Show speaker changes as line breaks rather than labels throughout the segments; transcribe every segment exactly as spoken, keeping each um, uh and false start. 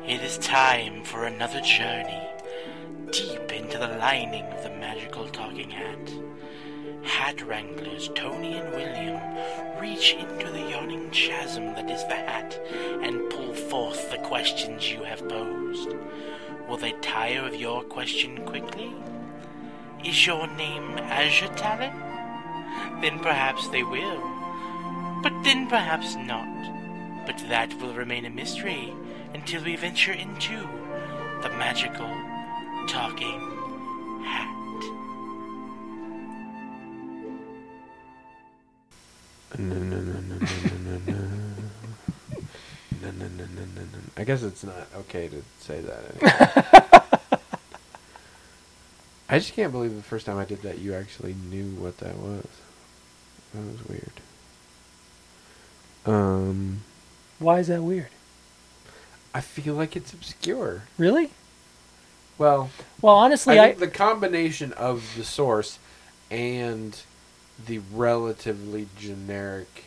It is time for another journey deep into the lining of the magical talking hat. Hat wranglers Tony and William reach into the yawning chasm that is the hat and pull forth the questions you have posed. Will they tire of your question quickly? Is your name Azure Talon? Then perhaps they will. But then perhaps not. But that will remain a mystery until we venture into the magical talking hat.
No, no, no, no, no, no, no. No, no, no, no, no, no. I guess it's not okay to say that anymore. I just can't believe the first time I did that you actually knew what that was. That was weird. Um,
Why is that weird?
I feel like it's obscure.
Really?
Well,
Well, honestly,
I
I,
think the combination of the source and the relatively generic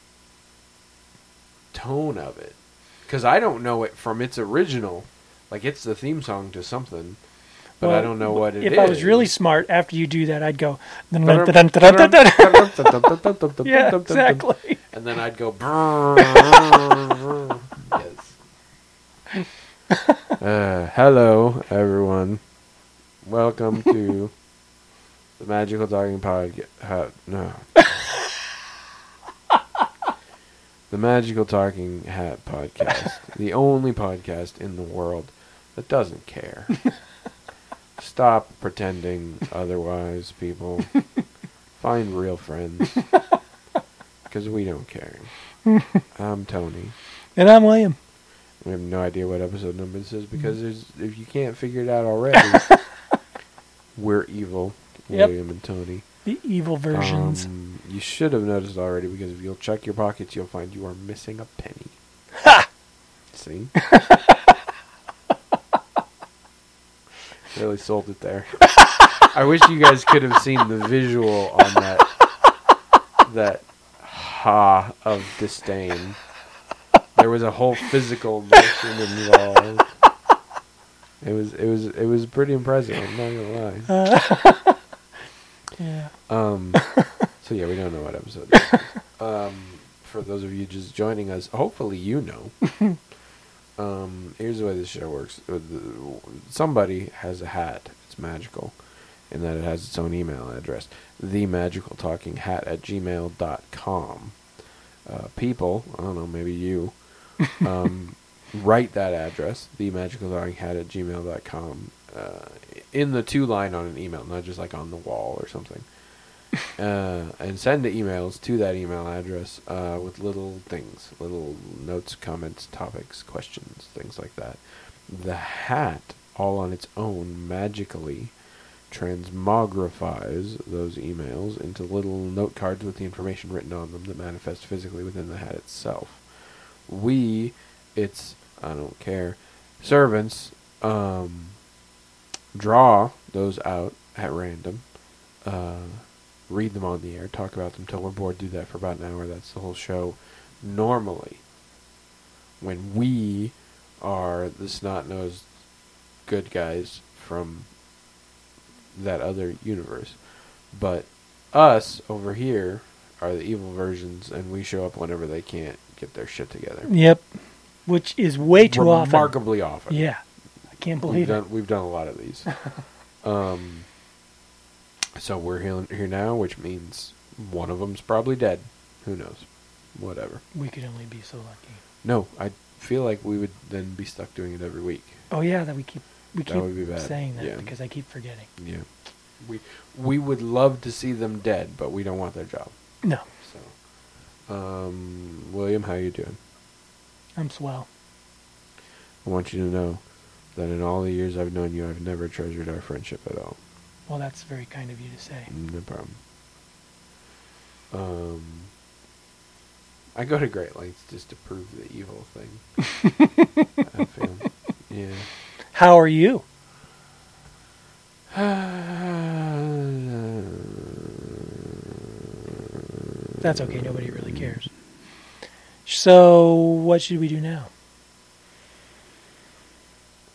tone of it, because I don't know it from its original, like it's the theme song to something, but
well,
I don't know what it
if
is.
I was really smart, after you do that, I'd go. Yeah, exactly.
And then I'd go. Yes. Uh, hello, everyone. Welcome to the Magical Talking Podcast. No. The Magical Talking Hat Podcast. The only podcast in the world that doesn't care. Stop pretending otherwise, people. Find real friends. Because we don't care. I'm Tony.
And I'm William.
We have no idea what episode number this is because there's, if you can't figure it out already, we're evil,
Yep.
William and Tony.
The evil versions.
Um, you should have noticed already because if you'll check your pockets, you'll find you are missing a penny.
Ha!
See? Really sold it there. I wish you guys could have seen the visual on that that ha of disdain. There was a whole physical motion involved. It was it was it was pretty impressive. I'm not gonna lie.
Uh, yeah.
Um. So yeah, we don't know what episode this is. Um. For those of you just joining us, hopefully you know. Um. Here's the way this show works. Uh, the- Somebody has a hat. It's magical, in that it has its own email address. the magical talking hat at gmail dot com. Uh, people, I don't know, maybe you. Um, write that address, the magical talking hat at gmail dot com, uh, in the two line on an email, not just like on the wall or something. Uh, and send the emails to that email address uh, with little things, little notes, comments, topics, questions, things like that. The hat, all on its own, magically transmogrifies those emails into little note cards with the information written on them that manifest physically within the hat itself. We, its, I don't care, servants, um, draw those out at random, uh, read them on the air, talk about them till we're bored, do that for about an hour. That's the whole show. Normally, when we are the snot-nosed good guys from that other universe. But us over here are the evil versions, and we show up whenever they can't get their shit together.
Yep. Which is way too often.
Remarkably often.
Yeah. I can't
We've
believe it.
done, we've done a lot of these. um, so we're here, here now, which means one of them's probably dead. Who knows? Whatever.
We could only be so lucky.
No, I feel like we would then be stuck doing it every week.
Oh yeah, that we keep we
That
keep
would be bad.
saying that
Yeah.
because I keep forgetting.
Yeah. We we would love to see them dead, but we don't want their job.
No,
So, um, William, how you doing?
I'm swell.
I want you to know that in all the years I've known you, I've never treasured our friendship at all.
Well, that's very kind of you to say.
No problem. Um, I go to great lengths just to prove the evil thing. I feel, yeah.
How are you? That's okay. Nobody really cares. So, what should we do now?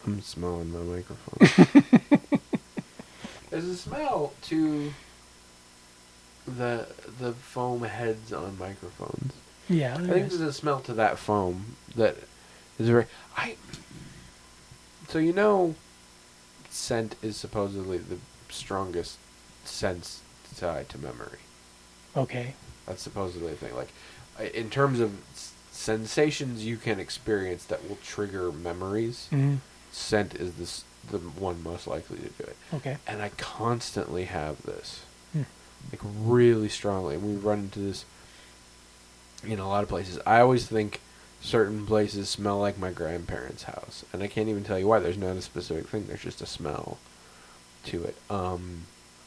I'm smelling my microphone. There's a smell to the the foam heads on microphones.
Yeah,
I
there
think
is.
there's a smell to that foam that is very. I. So you know, scent is supposedly the strongest sense tied to memory.
Okay.
That's supposedly a thing. Like, I- in terms of s- sensations you can experience that will trigger memories,
hmm
scent is this the one most likely to do it.
Okay.
And I constantly have this,
Hmm.
like really strongly. And we run into this in a lot of places. I always think certain places smell like my grandparents' house, and I can't even tell you why. There's not a specific thing. There's just a smell to it. Um,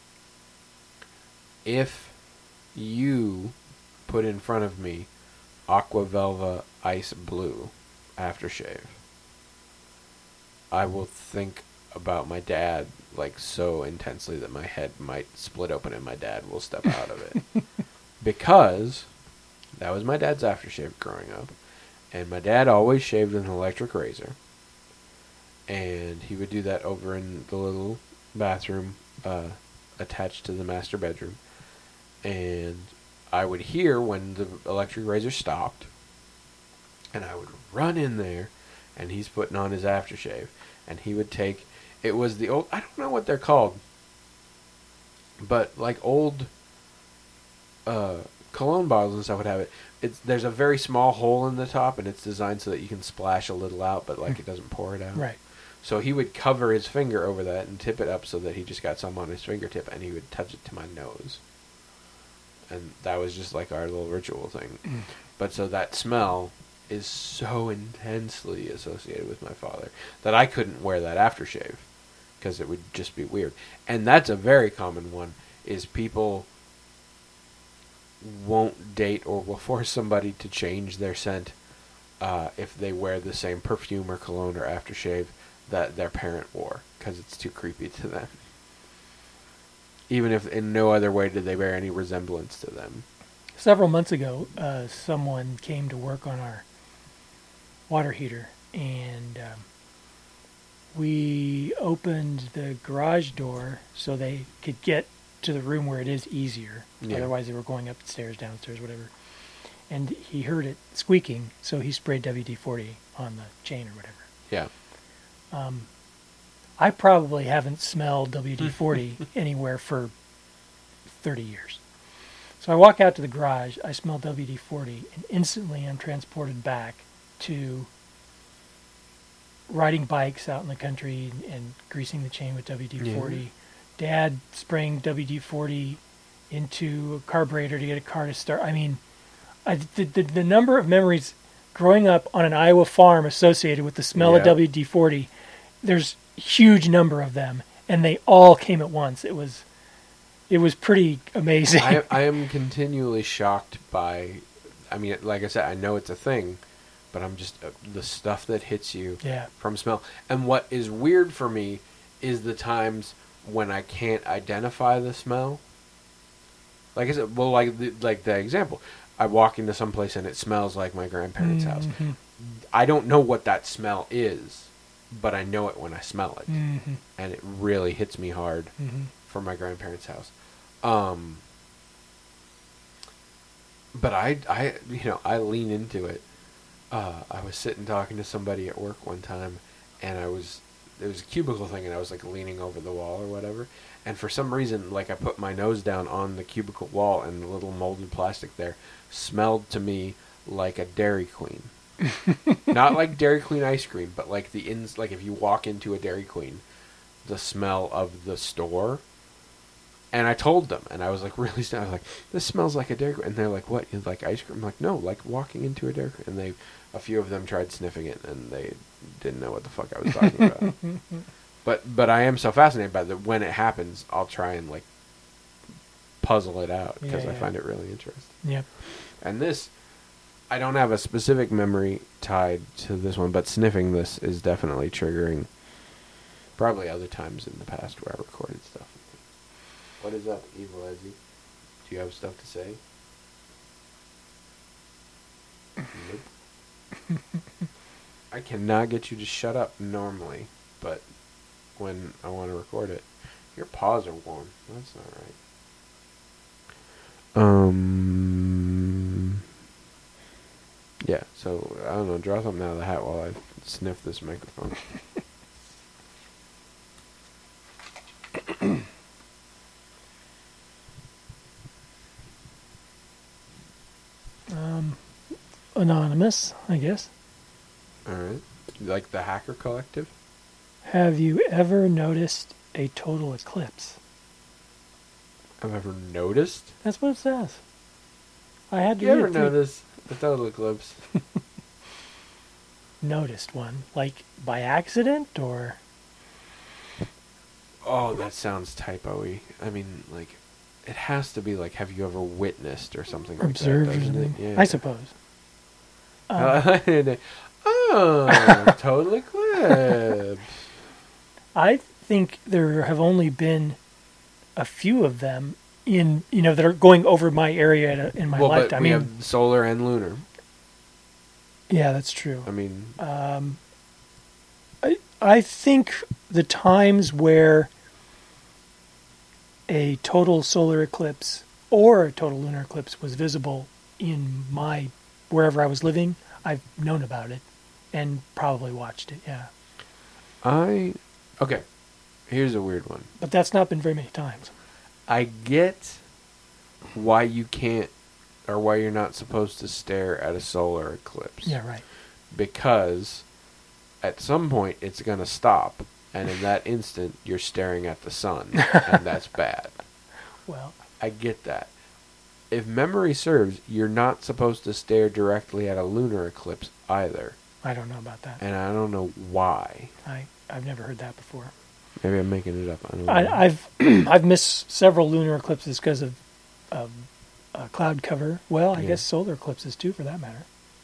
if you put in front of me Aqua Velva Ice Blue aftershave, I will think about my dad like so intensely that my head might split open and my dad will step out of it. Because that was my dad's aftershave growing up. And my dad always shaved with an electric razor. And he would do that over in the little bathroom uh, attached to the master bedroom. And I would hear when the electric razor stopped. And I would run in there. And he's putting on his aftershave. And he would take... It was the old... I don't know what they're called. But like old... Uh, cologne bottles and stuff would have it. It's there's a very small hole in the top, and it's designed so that you can splash a little out, but like it doesn't pour it out.
Right.
So he would cover his finger over that and tip it up so that he just got some on his fingertip, and he would touch it to my nose. And that was just like our little ritual thing. But so that smell is so intensely associated with my father that I couldn't wear that aftershave because it would just be weird. And that's a very common one, is people won't date or will force somebody to change their scent uh, if they wear the same perfume or cologne or aftershave that their parent wore because it's too creepy to them. Even if in no other way did they bear any resemblance to them.
Several months ago, uh, someone came to work on our water heater, and um, we opened the garage door so they could get to the room where it is easier.
Yeah.
Otherwise, they were going upstairs, downstairs, whatever. And he heard it squeaking, so he sprayed W D forty on the chain or whatever.
Yeah.
Um, I probably haven't smelled W D forty anywhere for thirty years. So I walk out to the garage, I smell W D forty, and instantly I'm transported back to riding bikes out in the country and, and greasing the chain with W D forty.
Yeah.
Dad spraying W D forty into a carburetor to get a car to start. I mean, I, the, the, the number of memories growing up on an Iowa farm associated with the smell
Yeah.
of W D forty, there's a huge number of them, and they all came at once. It was it was pretty amazing.
I, I am continually shocked by, I mean, like I said, I know it's a thing, but I'm just, uh, the stuff that hits you
Yeah.
from smell. And what is weird for me is the times when I can't identify the smell. Like I said, well, like the, like the example, I walk into some place and it smells like my grandparents' house.
Mhm.
I don't know what that smell is, but I know it when I smell it,
Mhm.
and it really hits me hard
Mhm.
for my grandparents' house. Um, but I, I, you know, I lean into it. Uh, I was sitting talking to somebody at work one time, and I was, it was a cubicle thing, and I was like leaning over the wall or whatever. And for some reason, like I put my nose down on the cubicle wall, and the little molded plastic there smelled to me like a Dairy Queen. Not like Dairy Queen ice cream, but like the ins, like if you walk into a Dairy Queen, the smell of the store. And I told them, and I was like really, I was like, this smells like a Dairy Queen. And they're like, what? You like ice cream? I'm like, no, like walking into a Dairy Queen. And they, a few of them tried sniffing it, and they didn't know what the fuck I was talking about. But but I am so fascinated by that. When it happens, I'll try and like puzzle it out because
Yeah,
I
yeah.
find it really interesting.
Yep.
And this, I don't have a specific memory tied to this one, but sniffing this is definitely triggering probably other times in the past where I recorded stuff. What is up, Evil Ezzy? Do you have stuff to say? Nope. I cannot get you to shut up normally. when I want to record it. Your paws are warm. That's not right. Um. Yeah. So I don't know. Draw something out of the hat while I sniff this microphone.
Um, anonymous, I guess.
All right. Like the Hacker Collective?
Have you ever noticed a total eclipse?
I've ever noticed?
That's what it says. I had to
You
read
ever
it through.
notice a total eclipse?
Noticed one, like by accident or?
Oh, that sounds typo-y. I mean, like, it has to be like, have you ever witnessed or something like
Observed
that,
or
doesn't
something.
it? Yeah.
I suppose. Um,
oh, total eclipse.
I think there have only been a few of them in, you know, that are going over my area in, a, in my
well, but
lifetime.
we
I mean,
have solar and lunar.
yeah, that's true.
I mean,
Um, I I think the times where a total solar eclipse or a total lunar eclipse was visible in my wherever I was living, I've known about it and probably watched it. Yeah,
I... Okay, here's a weird one.
but that's not been very many times.
I get why you can't, or why you're not supposed to stare at a solar eclipse.
Yeah, right.
Because at some point it's going to stop, and in that instant you're staring at the sun, and that's bad.
Well,
I get that. If memory serves, you're not supposed to stare directly at a lunar eclipse either,
I don't know about that.
and I don't know why.
I I've never heard that before.
Maybe I'm making it up. I don't know.
I, I've I've missed several lunar eclipses because of, of uh, cloud cover. Well, I
Yeah.
guess solar eclipses too, for that matter.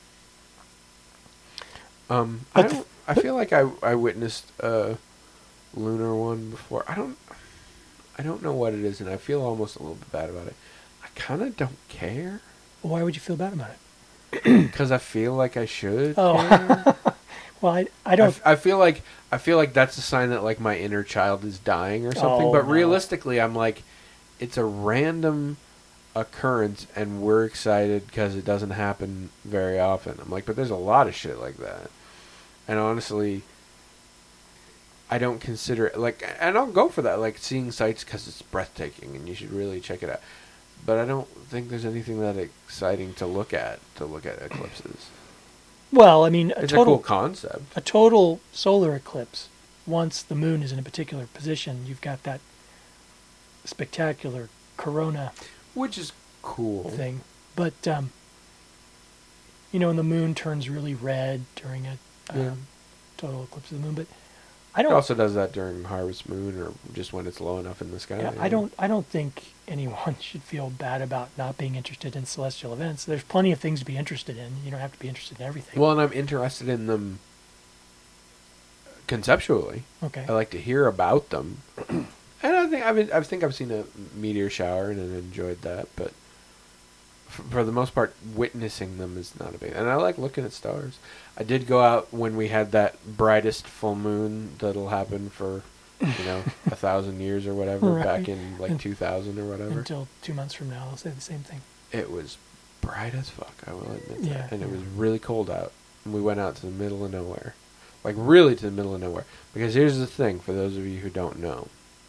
Um, I
But-
don't. I feel like I I witnessed a lunar one before. I don't. I don't know what it is, and I feel almost a little bit bad about it. I kind of don't care
Well, why would you feel bad about it?
because I feel like I should.
Oh.
care.
Well, I I
I,
don't.
f- I feel like I feel like that's a sign that like my inner child is dying or something.
Oh,
but
no.
realistically, I'm like, it's a random occurrence, and we're excited because it doesn't happen very often. I'm like, but there's a lot of shit like that, and honestly, I don't consider it like, and I'll go for that, like seeing sights because it's breathtaking, and you should really check it out. But I don't think there's anything that exciting to look at to look at eclipses.
Well, I mean, a
It's
total
a cool concept.
a total solar eclipse. Once the moon is in a particular position, you've got that spectacular corona
Which is cool.
thing. But um, you know, when the moon turns really red during a um,
Yeah.
total eclipse of the moon. But I
It
don't.
also does that during harvest moon or just when it's low enough in the sky.
Yeah, I don't. I don't think anyone should feel bad about not being interested in celestial events. There's plenty of things to be interested in. You don't have to be interested in everything.
Well, and I'm interested in them conceptually.
okay.
I like to hear about them, and I think I've I think I've seen a meteor shower and enjoyed that. But f- for the most part, witnessing them is not a big. And I like looking at stars. I did go out when we had that brightest full moon that'll happen for, you know, a thousand years or whatever,
Right.
back in like
And-
two thousand or whatever.
Until two months from now, I'll say the same thing.
It was bright as fuck, I will admit
Yeah,
that. And it
yeah.
was really cold out. And we went out to the middle of nowhere. Like, really to the middle of nowhere. Because here's the thing, for those of you who don't know.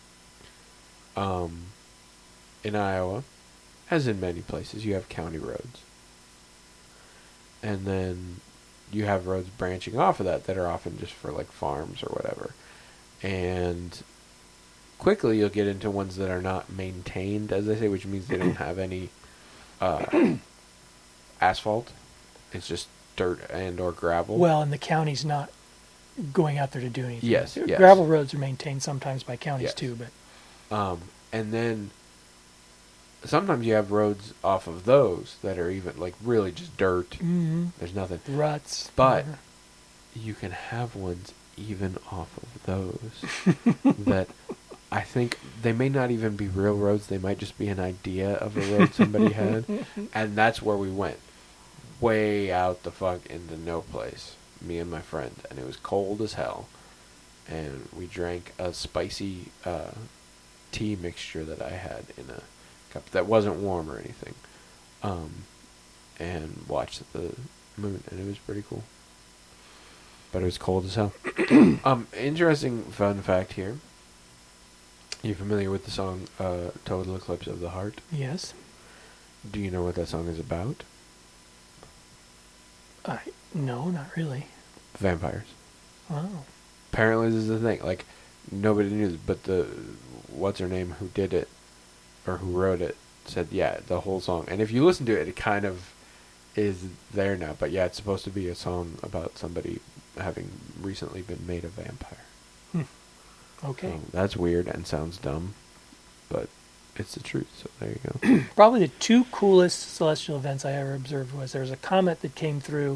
Um, in Iowa, as in many places, you have county roads. And then you have roads branching off of that that are often just for, like, farms or whatever. And quickly you'll get into ones that are not maintained, as they say, which means they don't have any uh, asphalt. It's just dirt and or gravel.
Well, and the county's not going out there to do anything.
Yes, yes.
Gravel roads are maintained sometimes by counties
Yes.
too, but
Um, and then sometimes you have roads off of those that are even like really just dirt.
mm,
There's nothing.
ruts.
But
whatever.
you can have ones even off of those that I think they may not even be real roads. They might just be an idea of a road somebody had. And that's where we went. Way out the fuck into no place. Me and my friend. And it was cold as hell. and we drank a spicy uh, tea mixture that I had in a cup that wasn't warm or anything, um, and watched the moon, and it was pretty cool. But it was cold as hell. um, interesting fun fact here. You familiar with the song uh, "Total Eclipse of the Heart"?
Yes.
Do you know what that song is about?
I no, not really.
Vampires.
Oh.
Apparently, this is the thing. Like, nobody knew this, but the what's her name who did it or who wrote it said, yeah, the whole song. And if you listen to it, it kind of is there now. But yeah, it's supposed to be a song about somebody having recently been made a vampire.
Hmm. Okay.
So that's weird and sounds dumb, but it's the truth. So there you go.
Probably the two coolest celestial events I ever observed was there was a comet that came through.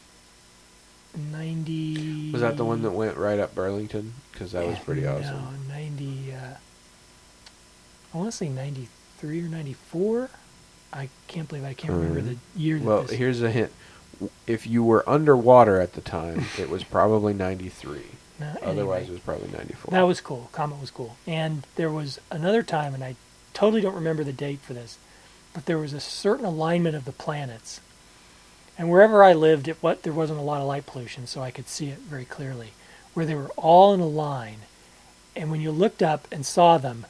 ninety
Was that the one that went right up Burlington? Because that was pretty
no,
awesome.
ninety. Uh, I want to say ninety-three or ninety-four. I can't believe I can't remember
Mm.
the year. That
Well,
this,
here's a hint. If you were underwater at the time, it was probably ninety-three.
no,
Otherwise,
anyway,
it was probably ninety-four.
that was cool. Comet was cool. And there was another time, and I totally don't remember the date for this, but there was a certain alignment of the planets. And wherever I lived, it what there wasn't a lot of light pollution, so I could see it very clearly, where they were all in a line. And when you looked up and saw them,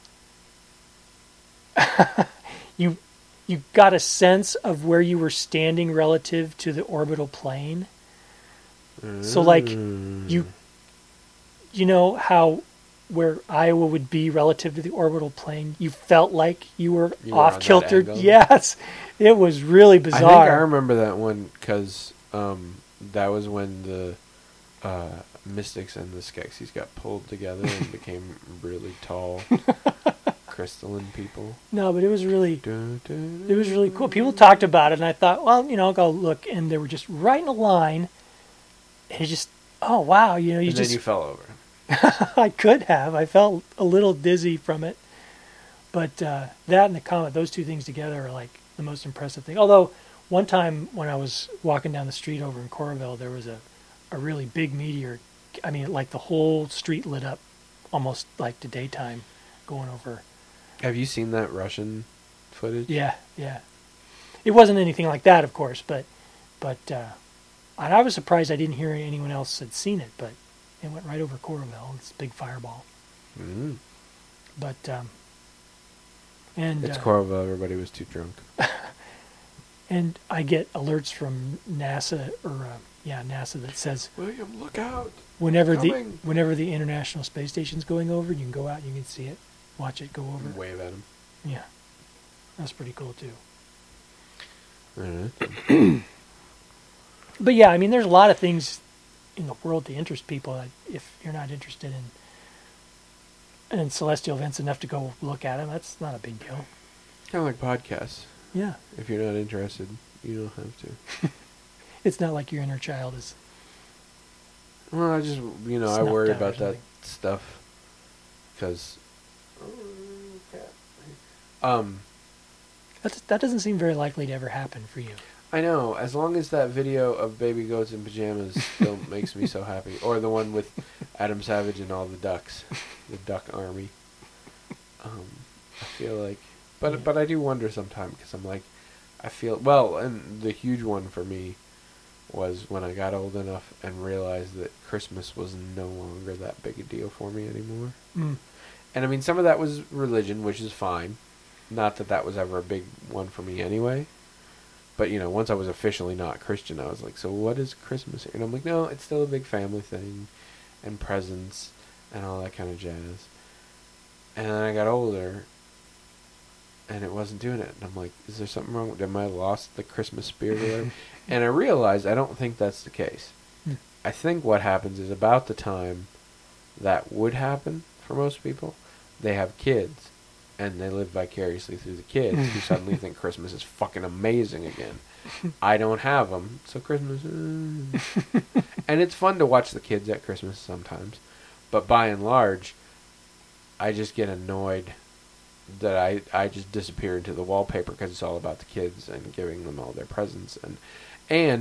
you you got a sense of where you were standing relative to the orbital plane. So, like,
Mm.
you you know how where Iowa would be relative to the orbital plane, you felt like you were
You were on
off
that
kilter.
angle?
Yes, it was really
I think I
bizarre.
remember that one because um, that was when the uh, Mystics and the Skeksis got pulled together and became really tall, crystalline people.
No, but it was really
Dun, dun,
it was really cool. People talked about it, and I thought, well, you know, I'll go look, and they were just right in a line. And it just, oh wow, you know, you
and
just
then you fell over.
I could have. I felt a little dizzy from it. But uh, that and the comet, those two things together are like the most impressive thing. Although, one time when I was walking down the street over in Coralville, there was a, a really big meteor. I mean, like the whole street lit up almost like the daytime going over.
Have you seen that Russian footage?
Yeah, yeah. It wasn't anything like that, of course, but, but uh, and I was surprised I didn't hear anyone else had seen it, but it went right over Coralville. It's a big fireball.
Mm.
But, um, and,
It's
uh,
Coralville. Everybody was too drunk.
and I get alerts from NASA, or, uh, yeah, NASA that says
William, look out!
whenever
Coming.
the, whenever the International Space Station's going over, you can go out and you can see it, watch it go over.
Wave at him.
Yeah. That's pretty cool, too.
Alright.
But yeah, I mean, there's a lot of things in the world to interest people. That if you're not interested in in celestial events enough to go look at them, that's not a big deal.
Kind of like podcasts.
Yeah,
If you're not interested, you don't have to.
it's not like your inner child is.
Well, I just, you know, I
Snuffed
worry
out or
about that
something.
stuff because, um,
That that doesn't seem very likely to ever happen for you.
I know. As long as that video of baby goats in pajamas still makes me so happy, or the one with Adam Savage and all the ducks, the duck army. Um, I feel like, but
Yeah.
but I do wonder sometimes because I'm like, I feel well, and the huge one for me was when I got old enough and realized that Christmas was no longer that big a deal for me anymore.
Mm.
And I mean, some of that was religion, which is fine. Not that that was ever a big one for me anyway. But, you know, once I was officially not Christian, I was like, so what is Christmas here? And I'm like, no, it's still a big family thing, and presents, and all that kind of jazz. And then I got older, and it wasn't doing it. And I'm like, is there something wrong? Am I lost the Christmas spirit or whatever? And I realized I don't think that's the case.
Hmm.
I think what happens is about the time that would happen for most people, they have kids, and they live vicariously through the kids who suddenly think Christmas is fucking amazing again. I don't have them, so Christmas... Uh. And it's fun to watch the kids at Christmas sometimes, but by and large, I just get annoyed that I, I just disappear into the wallpaper because it's all about the kids and giving them all their presents. And and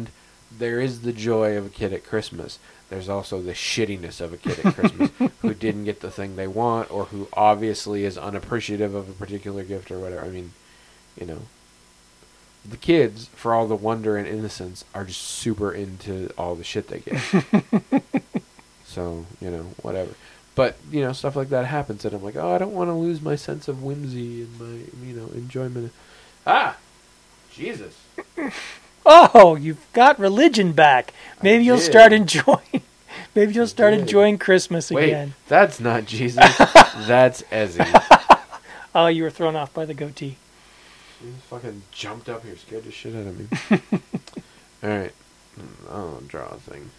there is the joy of a kid at Christmas. There's also the shittiness of a kid at Christmas who didn't get the thing they want, or who obviously is unappreciative of a particular gift or whatever. I mean, you know, the kids, for all the wonder and innocence, are just super into all the shit they get. So, you know, whatever. But, you know, stuff like that happens, and I'm like, oh, I don't want to lose my sense of whimsy and my, you know, enjoyment. Ah! Jesus.
Oh, you've got religion back. Maybe
I
you'll
did.
start enjoying. Maybe you'll
I
start
did.
enjoying Christmas
Wait,
again.
that's not Jesus. That's Ezzy.
Oh, you were thrown off by the goatee.
He just fucking jumped up here, scared the shit out of me. Alright. I'll draw a thing.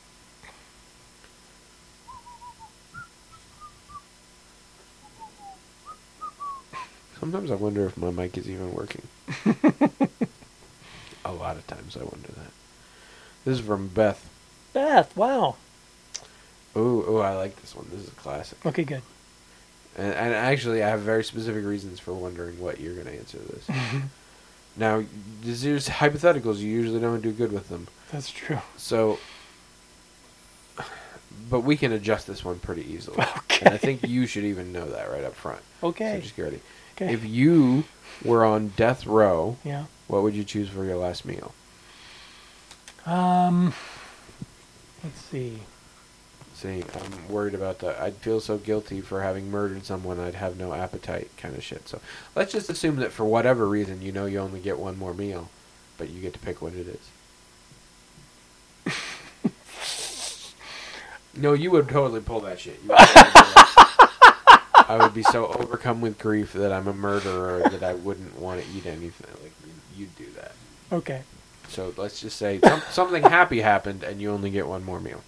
Sometimes I wonder if my mic is even working. A lot of times I wonder that. This is from Beth.
Beth, wow.
Ooh, ooh, I like this one. This is a classic.
Okay, good.
And, and actually, I have very specific reasons for wondering what you're going to answer this. Now, these are hypotheticals. You usually don't do good with them.
That's true.
So, but we can adjust this one pretty easily.
Okay.
And I think you should even know that right up front.
Okay.
So just get ready.
Okay.
If you were on death row,
Yeah.
what would you choose for your last meal?
Um. Let's see.
See, I'm worried about that. I'd feel so guilty for having murdered someone. I'd have no appetite, kind of shit. So let's just assume that for whatever reason, you know you only get one more meal, but you get to pick what it is. No, you would totally pull that shit. You would totally do that. I would be so overcome with grief that I'm a murderer that I wouldn't want to eat anything. Like you, you'd do that.
Okay.
So let's just say some, something happy happened, and you only get one more meal.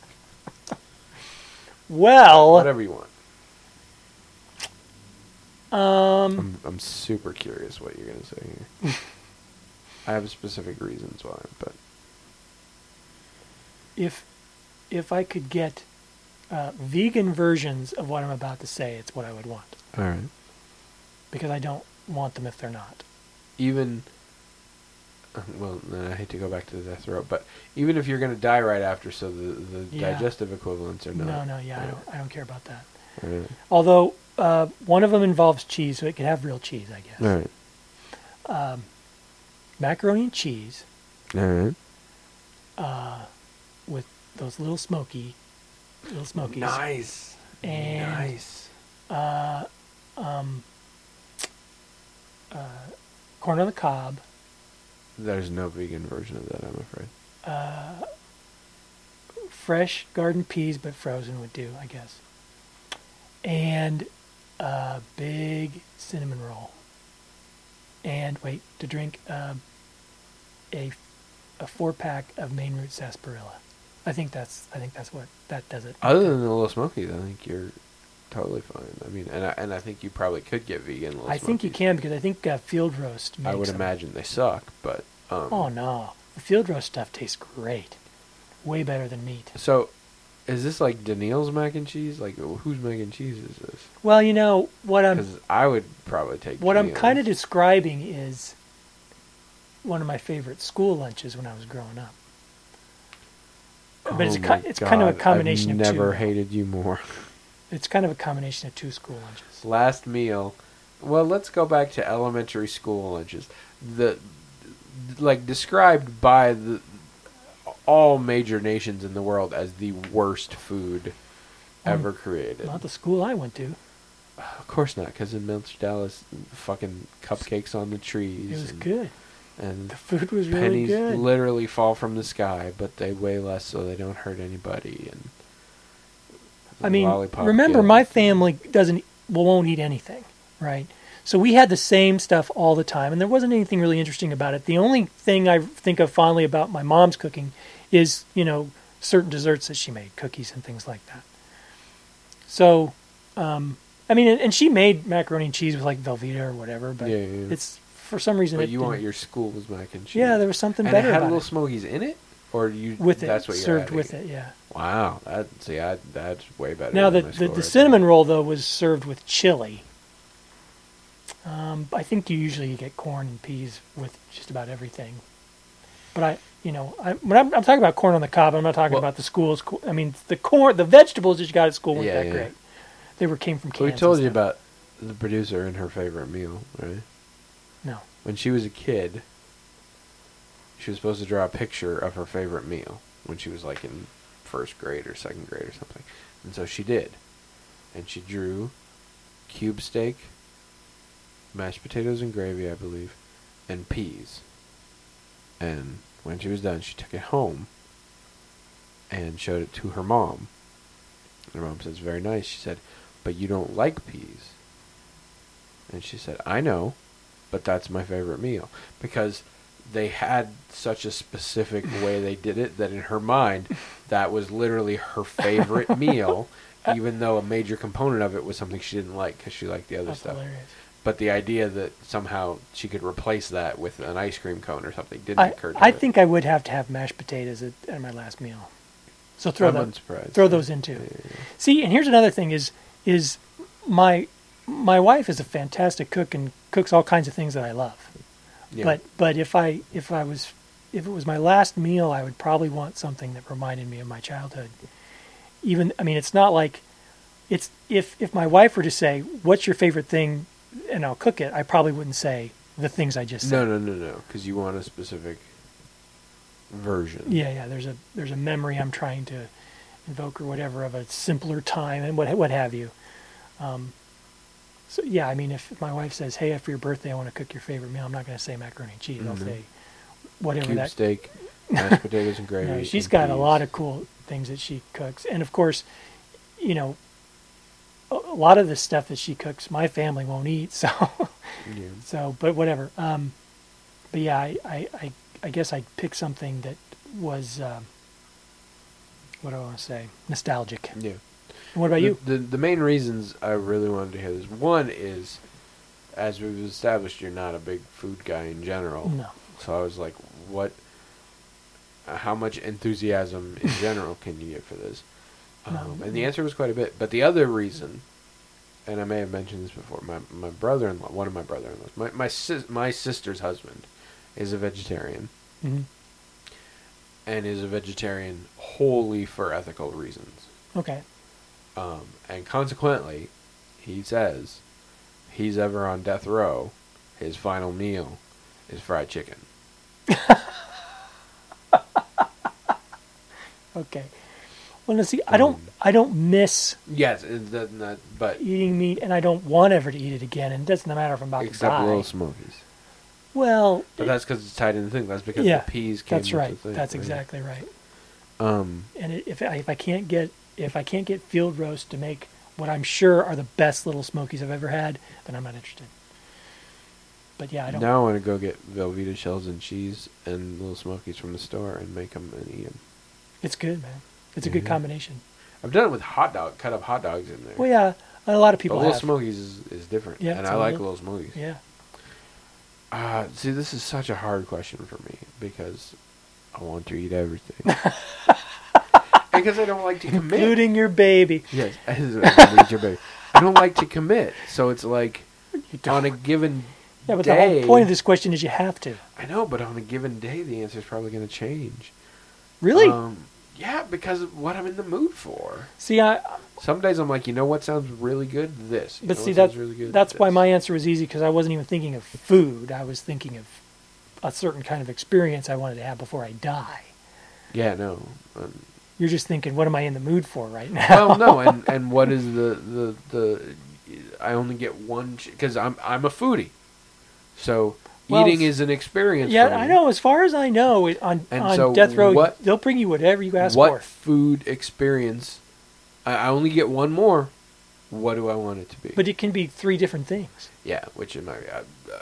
Well.
Whatever you want.
Um.
I'm, I'm super curious what you're going to say here. I have specific reasons why, but
If, if I could get uh, vegan versions of what I'm about to say, it's what I would want.
all right.
Because I don't want them if they're not.
Even uh, well, then I hate to go back to the death row, but even if you're going to die right after, so the the
Yeah.
digestive equivalents are not.
No, no, yeah, I
All
don't, I don't care about that.
right. All right.
Although uh, one of them involves cheese, so it could have real cheese, I guess.
All right.
Um, macaroni and cheese
All right.
uh, with those little smoky, little smokies.
Nice.
And
nice.
uh, um, uh, corn on the cob,
There's no vegan version of that, I'm afraid.
uh, fresh garden peas, but frozen would do, I guess. And a big cinnamon roll. And wait, to drink um, a a four pack of Maine Root sarsaparilla. I think that's I think that's what that does it.
Other than the Little Smokies, I think you're totally fine. I mean, and I, and I think you probably could get vegan Little
I think you
Smokies.
can because I think uh, Field Roast makes
I would
them.
imagine they suck, but um,
Oh no, the Field Roast stuff tastes great, way better than meat.
So, is this like Daniil's mac and cheese? Like, whose mac and cheese is this?
Well, you know what I'm
Because I would probably take.
what I'm
Daniil's.
kind of describing is one of my favorite school lunches when I was growing up. But it's
Oh
a
my
ki- it's kind of a
God,
combination
I've
of two.
never hated you more.
It's kind of a combination of two school lunches.
Last meal. Well, let's go back to elementary school lunches. The like described by the all major nations in the world as the worst food ever created.
Not the school I went to.
Of course not, because in Milch Dallas, fucking cupcakes on the trees.
It was
and,
good.
And
The food was really
pennies
good.
literally fall from the sky, but they weigh less, so they don't hurt anybody. And
I mean,
lollipop
remember,
gills.
my family doesn't well won't eat anything, right? So we had the same stuff all the time, and there wasn't anything really interesting about it. The only thing I think of fondly about my mom's cooking is, you know, certain desserts that she made, cookies and things like that. So, um, I mean, and, and she made macaroni and cheese with like Velveeta or whatever, but
Yeah, yeah, yeah.
it's for some reason.
But
it
you want
didn't-
your school's mac and cheese.
Yeah, there was something
and
better
it had
about
little
it.
Smokies in it, or you
With it,
That's what you're
served
adding?
with it, yeah.
Wow, that see, I, that's way better.
Now the
than my
the,
score
the
right
cinnamon roll though was served with chili. Um, I think you usually get corn and peas with just about everything, but I you know, I, when I'm, I'm talking about corn on the cob, I'm not talking
Well-
about the schools. co- I mean, the corn, the vegetables that you got at school weren't
Yeah,
that
yeah.
great. They were came from
We
cans.
told
and
you
stuff.
about the producer and her favorite meal, right?
No.
When she was a kid, she was supposed to draw a picture of her favorite meal when she was like in first grade or second grade or something. And so she did. And she drew cube steak, mashed potatoes and gravy, I believe, and peas. And when she was done, she took it home and showed it to her mom. And her mom says, very nice. She said, but you don't like peas. And she said, I know, but that's my favorite meal. Because they had such a specific way they did it that in her mind, that was literally her favorite meal, even though a major component of it was something she didn't like because she liked the other
That's
stuff.
hilarious.
But the idea that somehow she could replace that with an ice cream cone or something didn't
I,
occur to
I
her.
think I would have to have mashed potatoes at, at my last meal. So throw
I'm
that,
unsurprised.
throw those in too.
Yeah, yeah, yeah.
See, and here's another thing: is is my my wife is a fantastic cook and cooks all kinds of things that I love.
Yeah.
But but if I if I was if it was my last meal, I would probably want something that reminded me of my childhood. Even I mean, it's not like it's if if my wife were to say, "What's your favorite thing?" and I'll cook it, I probably wouldn't say the things I just said.
No, no, no, no, because you want a specific version.
Yeah, yeah. There's a there's a memory I'm trying to invoke or whatever of a simpler time and what what have you. Um, so yeah, I mean, if, if my wife says, "Hey, for your birthday, I want to cook your favorite meal," I'm not going to say macaroni and cheese. I'll
Mhm.
say whatever
Cube
that.
steak, mashed potatoes and gravy.
You know, she's
and
got a
peas.
lot of cool things that she cooks, and of course, you know, a, a lot of the stuff that she cooks, my family won't eat. So,
Yeah.
so, but whatever. Um, but yeah, I, I, I, I guess I'd pick something that was, um, what do I want to say, nostalgic.
Yeah.
And what about you?
The, the the main reasons I really wanted to hear this. One is, as we've established, you're not a big food guy in general.
No.
So I was like, what? Uh, how much enthusiasm in general can you get for this? Um,
No.
and the answer was quite a bit. But the other reason, and I may have mentioned this before, my my brother-in-law, one of my brother-in-laws, my my sis, my sister's husband, is a vegetarian.
hmm
And is a vegetarian wholly for ethical reasons.
Okay.
Um, and consequently, he says, he's ever on death row, his final meal is fried chicken.
Okay. Well, now see, I don't,
Um,
I don't miss
Yes, it does not, but
eating meat, and I don't want ever to eat it again. And it doesn't matter if I'm about to
except
die.
Little Smokies.
Well,
But that's because it's tied in the thing. That's because
yeah,
the peas came
that's
with
right.
the thing.
That's
right?
exactly right.
Um,
And it, if I, if I can't get if I can't get field roast to make what I'm sure are the best Little Smokies I've ever had, then I'm not interested. But yeah, I don't.
now I want to go get Velveeta shells and cheese and Little Smokies from the store and make them and eat them.
It's good, man. It's a good
Mhm.
combination.
I've done it with hot dog, cut up hot dogs in there.
Well, yeah, a lot of people
but Little
have.
Smokies is, is different.
Yeah,
and
it's
I
a
like
little-
Little Smokies.
Yeah.
Uh, see, this is such a hard question for me because I want to eat everything. Because I don't like to commit.
Including your baby.
Yes, I don't eat your baby. I don't like to commit. So it's like
You don't-
on a given
yeah, but
day.
the whole point of this question is you have to.
I know, but on a given day, the answer is probably going to change.
Really?
Um, yeah, because of what I'm in the mood for.
see, I.
Some days I'm like, you know what sounds really good? This. You
But
know
see,
what
that,
sounds really good?
that's why
This.
my answer was easy because I wasn't even thinking of food. I was thinking of a certain kind of experience I wanted to have before I die.
Yeah, no. Um,
You're just thinking, what am I in the mood for right now?
well, no, and, and what is the, the, the I only get one, because I'm, I'm a foodie. So
Well,
eating is an experience
yeah,
for me.
I know. As far as I know, it, on,
And
on
so
death row,
what-
they'll bring you whatever you ask
What
for.
food experience, I, I only get one more. What do I want it to be?
But it can be three different things.
Yeah, which in my, uh,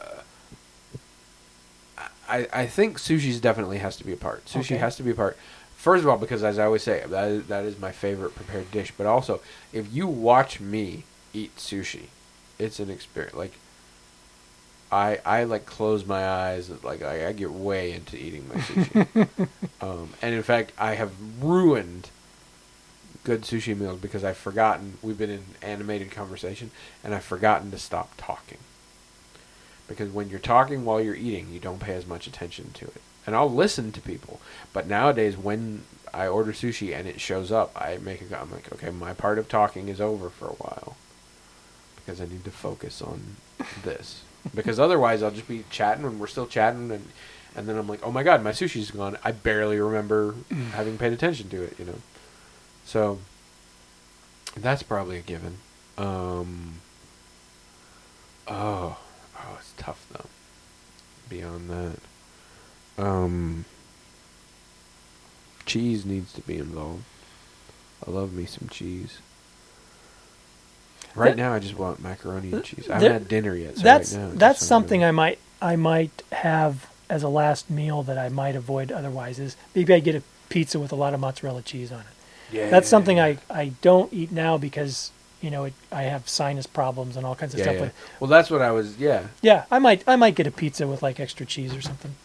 I I think sushi definitely has to be a part. Sushi
Okay.
has to be a part. First of all, because as I always say, that is, that is my favorite prepared dish. But also, if you watch me eat sushi, it's an experience. Like, I I like close my eyes. Like I, I get way into eating my sushi. um, and in fact, I have ruined good sushi meals because I've forgotten. We've been in animated conversation, and I've forgotten to stop talking. Because when you're talking while you're eating, you don't pay as much attention to it. and I'll listen to people. But nowadays, when I order sushi and it shows up, I make a. I'm like, okay, my part of talking is over for a while because I need to focus on this. Because otherwise, I'll just be chatting and we're still chatting, and and then I'm like, oh my god, my sushi's gone. I barely remember having paid attention to it, you know. So that's probably a given. Um, oh, oh, it's tough though. Beyond that, um, cheese needs to be involved. I love me some cheese. Right
That-
now, I just want macaroni and cheese. I
There-
haven't had dinner yet. So
That's
right now, it
that's
just sounds
something
good.
I might I might have as a last meal that I might avoid otherwise. Is maybe I get a pizza with a lot of mozzarella cheese on it.
Yeah,
That's
yeah,
something
yeah.
I, I don't eat now because you know it, I have sinus problems and all kinds of
Yeah,
stuff.
yeah.
But
Well, that's what I was. Yeah,
yeah, I might I might get a pizza with like extra cheese or something.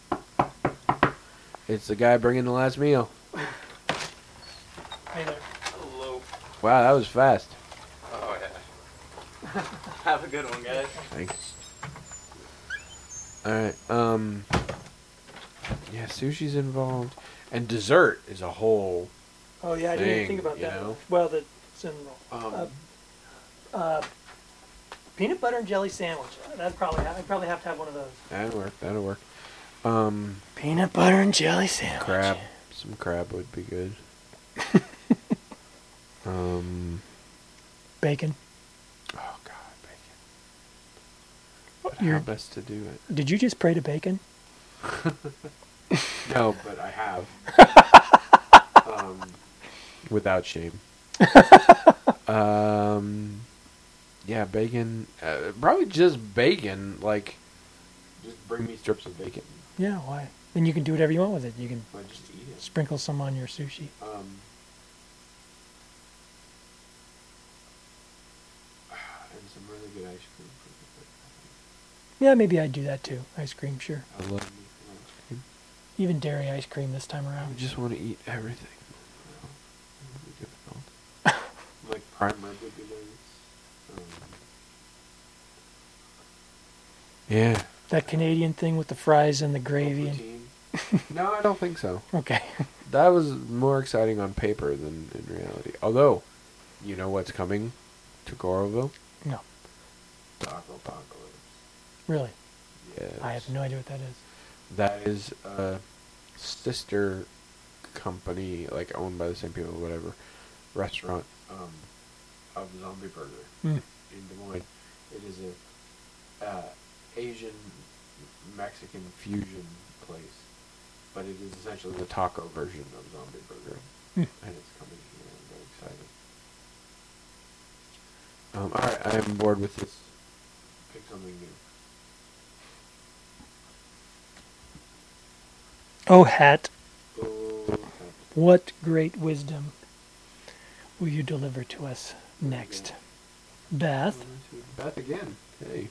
it's the guy bringing the last meal.
Hey there.
Hello.
Wow, that was fast.
Oh yeah. Have a good one, guys.
Thanks. All right. Um. Yeah, sushi's involved, and dessert is a whole.
Oh yeah, I didn't even
Thing,
think about
you
that.
know?
Well, the in
Um,
uh, uh, peanut butter and jelly sandwich. That probably I probably have to have one of those.
that'll work. That'll work. Um,
Peanut butter and jelly sandwich.
crab. Some crab would be good. um.
Bacon.
Oh God, bacon. But how
You're-
best to do it?
Did you just pray to bacon?
No, but I have. um, without shame. um, yeah, bacon. Uh, probably just bacon. Like, just bring me strips of bacon.
Yeah, why? Then you can do whatever you want with it. You can
I just eat it.
sprinkle some on your sushi.
Um, and some really good ice cream.
Yeah, maybe I'd do that too. Ice cream, sure.
I love me some ice cream.
Even dairy ice cream this time
I
around.
just want to eat everything. Well, it would be difficult. Like prime rib would be nice. Um, yeah.
That Canadian thing with the fries and the gravy. And,
Poutine. No, I don't think so.
okay.
That was more exciting on paper than in reality. Although, you know what's coming to Goroville?
No,
Taco Apocalypse.
really.
Yes.
I have no idea what that is.
That is a sister company, like owned by the same people, whatever, restaurant um, of Zombie Burger
Hmm.
in Des Moines. It is a uh, Asian Mexican fusion place, but it is essentially the taco version of Zombie Burger,
Hmm.
and it's coming here. I'm very excited. Um, all right, I am bored with this. Pick something new.
Oh, hat.
Oh,
What great wisdom will you deliver to us next? Beth,
Beth again. Hey.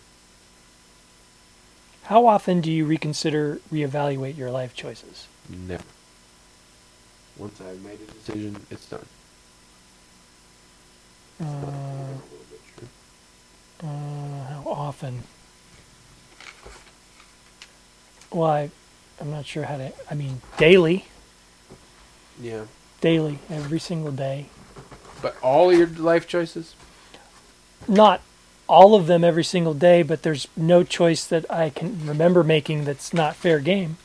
how often do you reconsider, reevaluate your life choices?
Never. Once I've made a decision, it's done.
Uh,
It's not a little bit true.
uh, how often? Well, I, I'm not sure how to. I mean, daily,
Yeah.
daily, every single day.
But all your life choices?
Not all of them every single day, but there's no choice that I can remember making that's not fair game.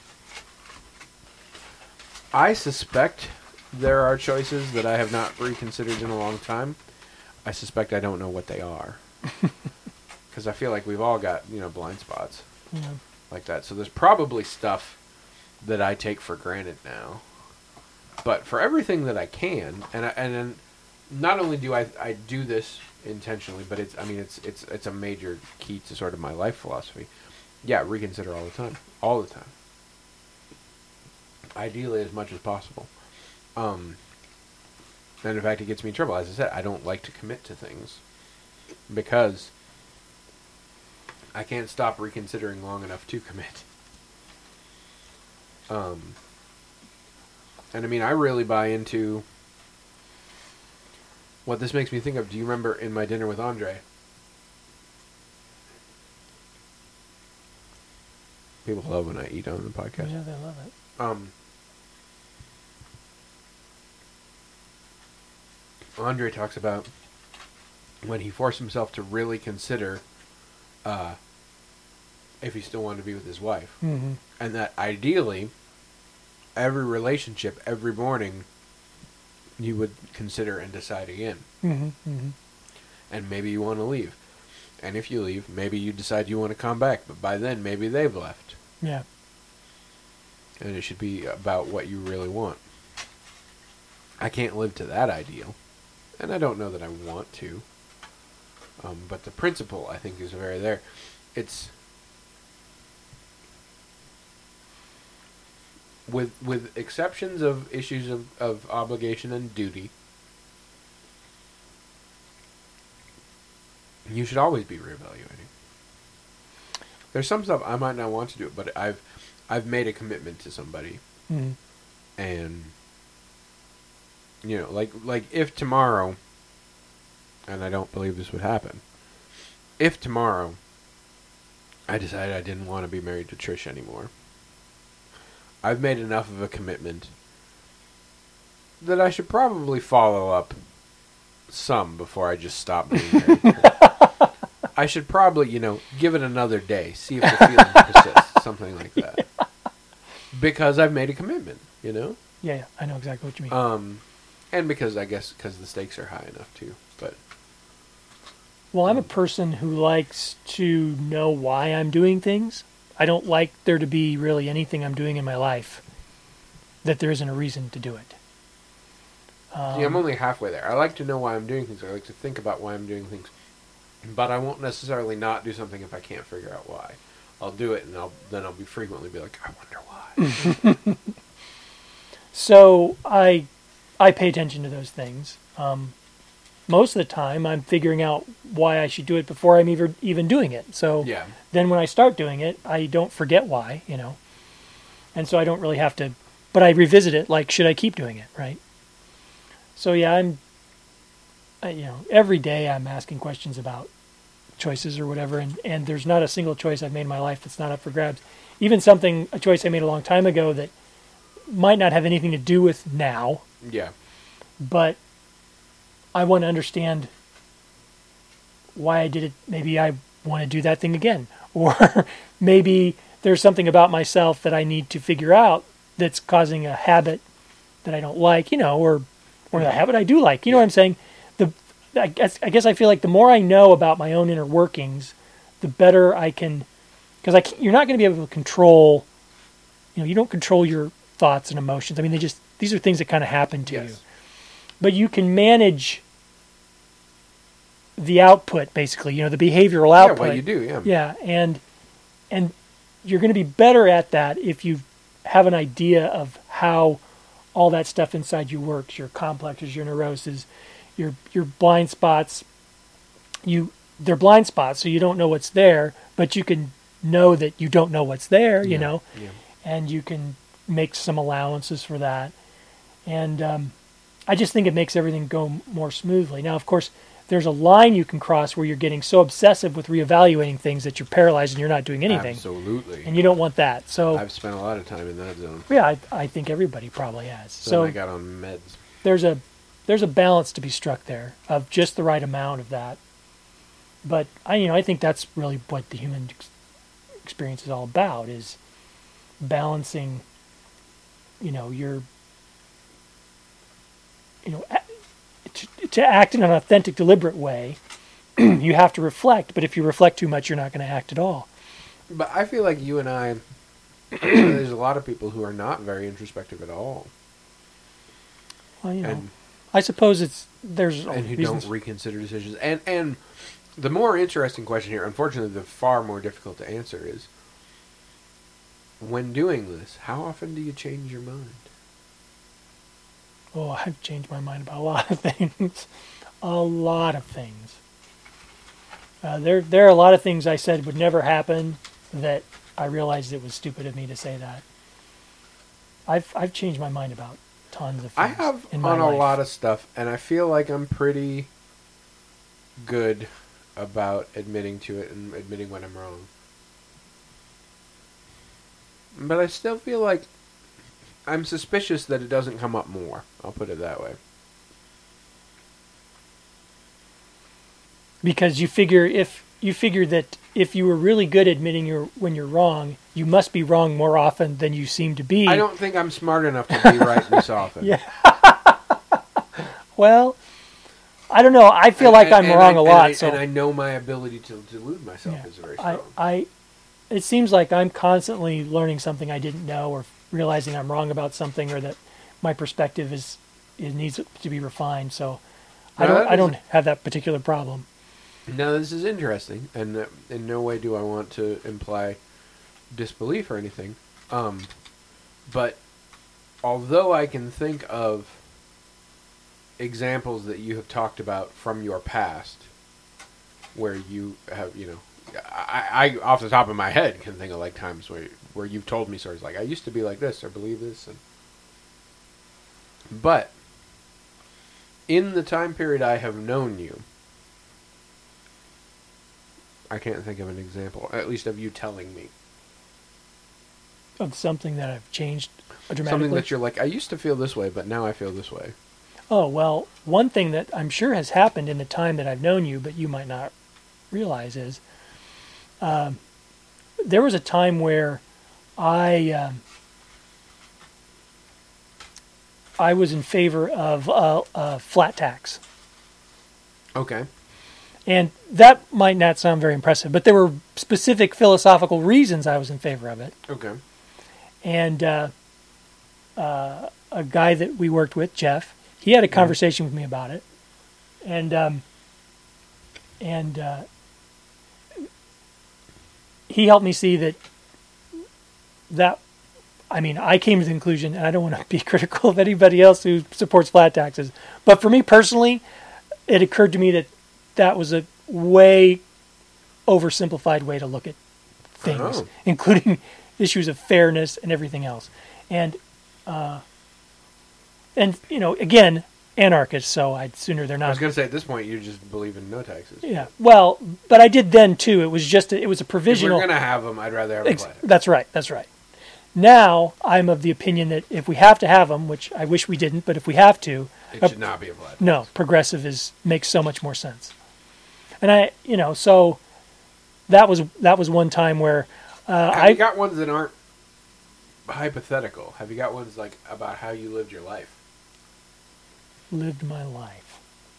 I suspect there are choices that I have not reconsidered in a long time. I suspect I don't know what they are. Because I feel like we've all got, you know, blind spots
You know,
like that. So there's probably stuff that I take for granted now. But for everything that I can, and I, and then not only do I I do this intentionally, but it's I mean it's it's it's a major key to sort of my life philosophy. Yeah, reconsider all the time, all the time. Ideally, as much as possible. Um, and in fact, it gets me in trouble. As I said, I don't like to commit to things because I can't stop reconsidering long enough to commit. Um, and I mean, I really buy into what this makes me think of. Do you remember in my dinner with Andre? People love when I eat on the podcast.
Yeah, they love it.
Um, Andre talks about when he forced himself to really consider uh, if he still wanted to be with his wife.
Mm-hmm.
And that ideally, every relationship, every morning, you would consider and decide again.
Mm-hmm. Mm-hmm.
And maybe you want to leave. And if you leave, maybe you decide you want to come back. But by then, maybe they've left.
Yeah.
And it should be about what you really want. I can't live to that ideal. And I don't know that I want to. Um, but the principle, I think, is very there. It's... With with exceptions of issues of, of obligation and duty, you should always be reevaluating. There's some stuff I might not want to do, but I've I've made a commitment to somebody,
Mm-hmm.
and you know, like like if tomorrow, and I don't believe this would happen, if tomorrow I decided I didn't want to be married to Trish anymore, I've made enough of a commitment that I should probably follow up some before I just stop being married to her. I should probably, you know, give it another day, see if the feeling persists, something like that. Because I've made a commitment, you know?
Yeah, yeah, I know exactly what you mean.
Um, and because, I guess, because the stakes are high enough, too. But
Well, I'm a person who likes to know why I'm doing things. I don't like there to be really anything I'm doing in my life that there isn't a reason to do it. Um,
See, I'm only halfway there. I like to know why I'm doing things. I like to think about why I'm doing things. But I won't necessarily not do something if I can't figure out why. I'll do it, and I'll then I'll be frequently be like, I wonder why.
So I I pay attention to those things. Um, most of the time, I'm figuring out why I should do it before I'm even even doing it. So
Yeah.
then when I start doing it, I don't forget why, you know. And so I don't really have to, but I revisit it like, should I keep doing it, right? So yeah, I'm, I, you know, every day I'm asking questions about choices or whatever, and, and there's not a single choice I've made in my life that's not up for grabs. Even something, a choice I made a long time ago that might not have anything to do with now,
Yeah.
but I want to understand why I did it. Maybe I want to do that thing again. Or maybe there's something about myself that I need to figure out that's causing a habit that I don't like, you know, or or the habit I do like. You know what I'm saying? The I guess, I guess I feel like the more I know about my own inner workings, the better I can, because I can't, you're not going to be able to control, you know, you don't control your thoughts and emotions. I mean, they just, these are things that kind of happen to
Yes.
you. But you can manage the output, basically, you know, the behavioral
Yeah,
output.
what you do, yeah.
Yeah, and and you're going to be better at that if you have an idea of how all that stuff inside you works, your complexes, your neuroses, your your blind spots. You they're blind spots, so you don't know what's there, but you can know that you don't know what's there, you
Yeah,
know,
yeah.
and you can make some allowances for that. And um, I just think it makes everything go more smoothly. Now, of course, there's a line you can cross where you're getting so obsessive with reevaluating things that you're paralyzed and you're not doing anything.
Absolutely.
And you don't want that. So,
I've spent a lot of time in that zone.
yeah, I, I think everybody probably has.
So
So
then I got on meds.
there's a there's a balance to be struck there of just the right amount of that. But I you know I think that's really what the human ex- experience is all about, is balancing, you know, your you know a- to, to act in an authentic, deliberate way. You have to reflect, but if you reflect too much, you're not going to act at all.
But I feel like you and I, there's a lot of people who are not very introspective at all.
Well, you know,
And,
I suppose it's there's
and who
reasons.
don't reconsider decisions. And, and the more interesting question here, unfortunately, the far more difficult to answer is, when doing this, how often do you change your mind?
Oh, I've changed my mind about a lot of things. A lot of things. Uh, there, there are a lot of things I said would never happen that I realized it was stupid of me to say that. I've, I've changed my mind about tons of things.
I have
in my
on a
life.
lot of stuff, and I feel like I'm pretty good about admitting to it and admitting when I'm wrong. But I still feel like I'm suspicious that it doesn't come up more. I'll put it that way.
Because you figure if you figure that if you were really good at admitting you're when you're wrong, you must be wrong more often than you seem to be.
I don't think I'm smart enough to be right this often.
Yeah. Well, I don't know. I feel
And-
like
and-
I'm
and
wrong
I,
a
and
lot.
I,
so
and I know my ability to delude myself
yeah,
is very
I,
strong.
I, it seems like I'm constantly learning something I didn't know, or realizing I'm wrong about something, or that my perspective is it needs to be refined. So I
No,
don't.
that
I don't
is-
have that particular problem.
Now, this is interesting, and uh, in no way do I want to imply disbelief or anything. Um, but although I can think of examples that you have talked about from your past, where you have, you know, I, I off the top of my head can think of like times where where you've told me stories like I used to be like this or believe this, and but in the time period I have known you, I can't think of an example, at least of you telling me.
Of something that I've changed dramatically.
Something that you're like, I used to feel this way, but now I feel this way.
Oh, well, one thing that I'm sure has happened in the time that I've known you, but you might not realize is, um, there was a time where I, um, I was in favor of uh, uh, flat tax.
Okay.
And that might not sound very impressive, but there were specific philosophical reasons I was in favor of it.
Okay.
And uh, uh, a guy that we worked with, Jeff, he had a conversation with me about it, and um, and uh, he helped me see that that I mean I came to the conclusion, and I don't want to be critical of anybody else who supports flat taxes, but for me personally, it occurred to me that that was a way oversimplified way to look at things,
Oh.
including issues of fairness and everything else. And, uh, and you know, again, anarchist, so I'd sooner they're
I
not.
was going to say, at this point, you just believe in no taxes.
Yeah, well, but I did then, too. It was just, a, it was a
If
provisional.
we're going to have them, I'd rather have them
Ex-
flat.
that's right, that's right. Now, I'm of the opinion that if we have to have them, which I wish we didn't, but if we have to,
It
uh,
should not be a flat tax.
no, progressive is makes so much more sense. And I, you know, so that was that was one time where uh,
Have
I
you got ones that aren't hypothetical? Have you got ones like about how you lived your life?
lived my life.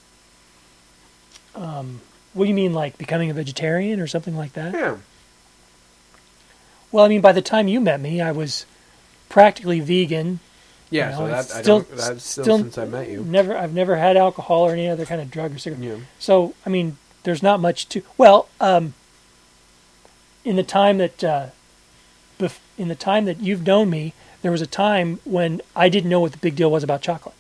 Um, what do you mean, like becoming a vegetarian or something like that?
Yeah.
Well, I mean, by the time you met me, I was practically vegan.
Yeah,
You
so
know,
that,
it's
I
still-
don't, that's still,
still
since I met you.
Never, I've never had alcohol or any other kind of drug or cigarette.
Yeah.
So, I mean, there's not much to. Well, um, in the time that, uh, bef- in the time that you've known me, there was a time when I didn't know what the big deal was about chocolate.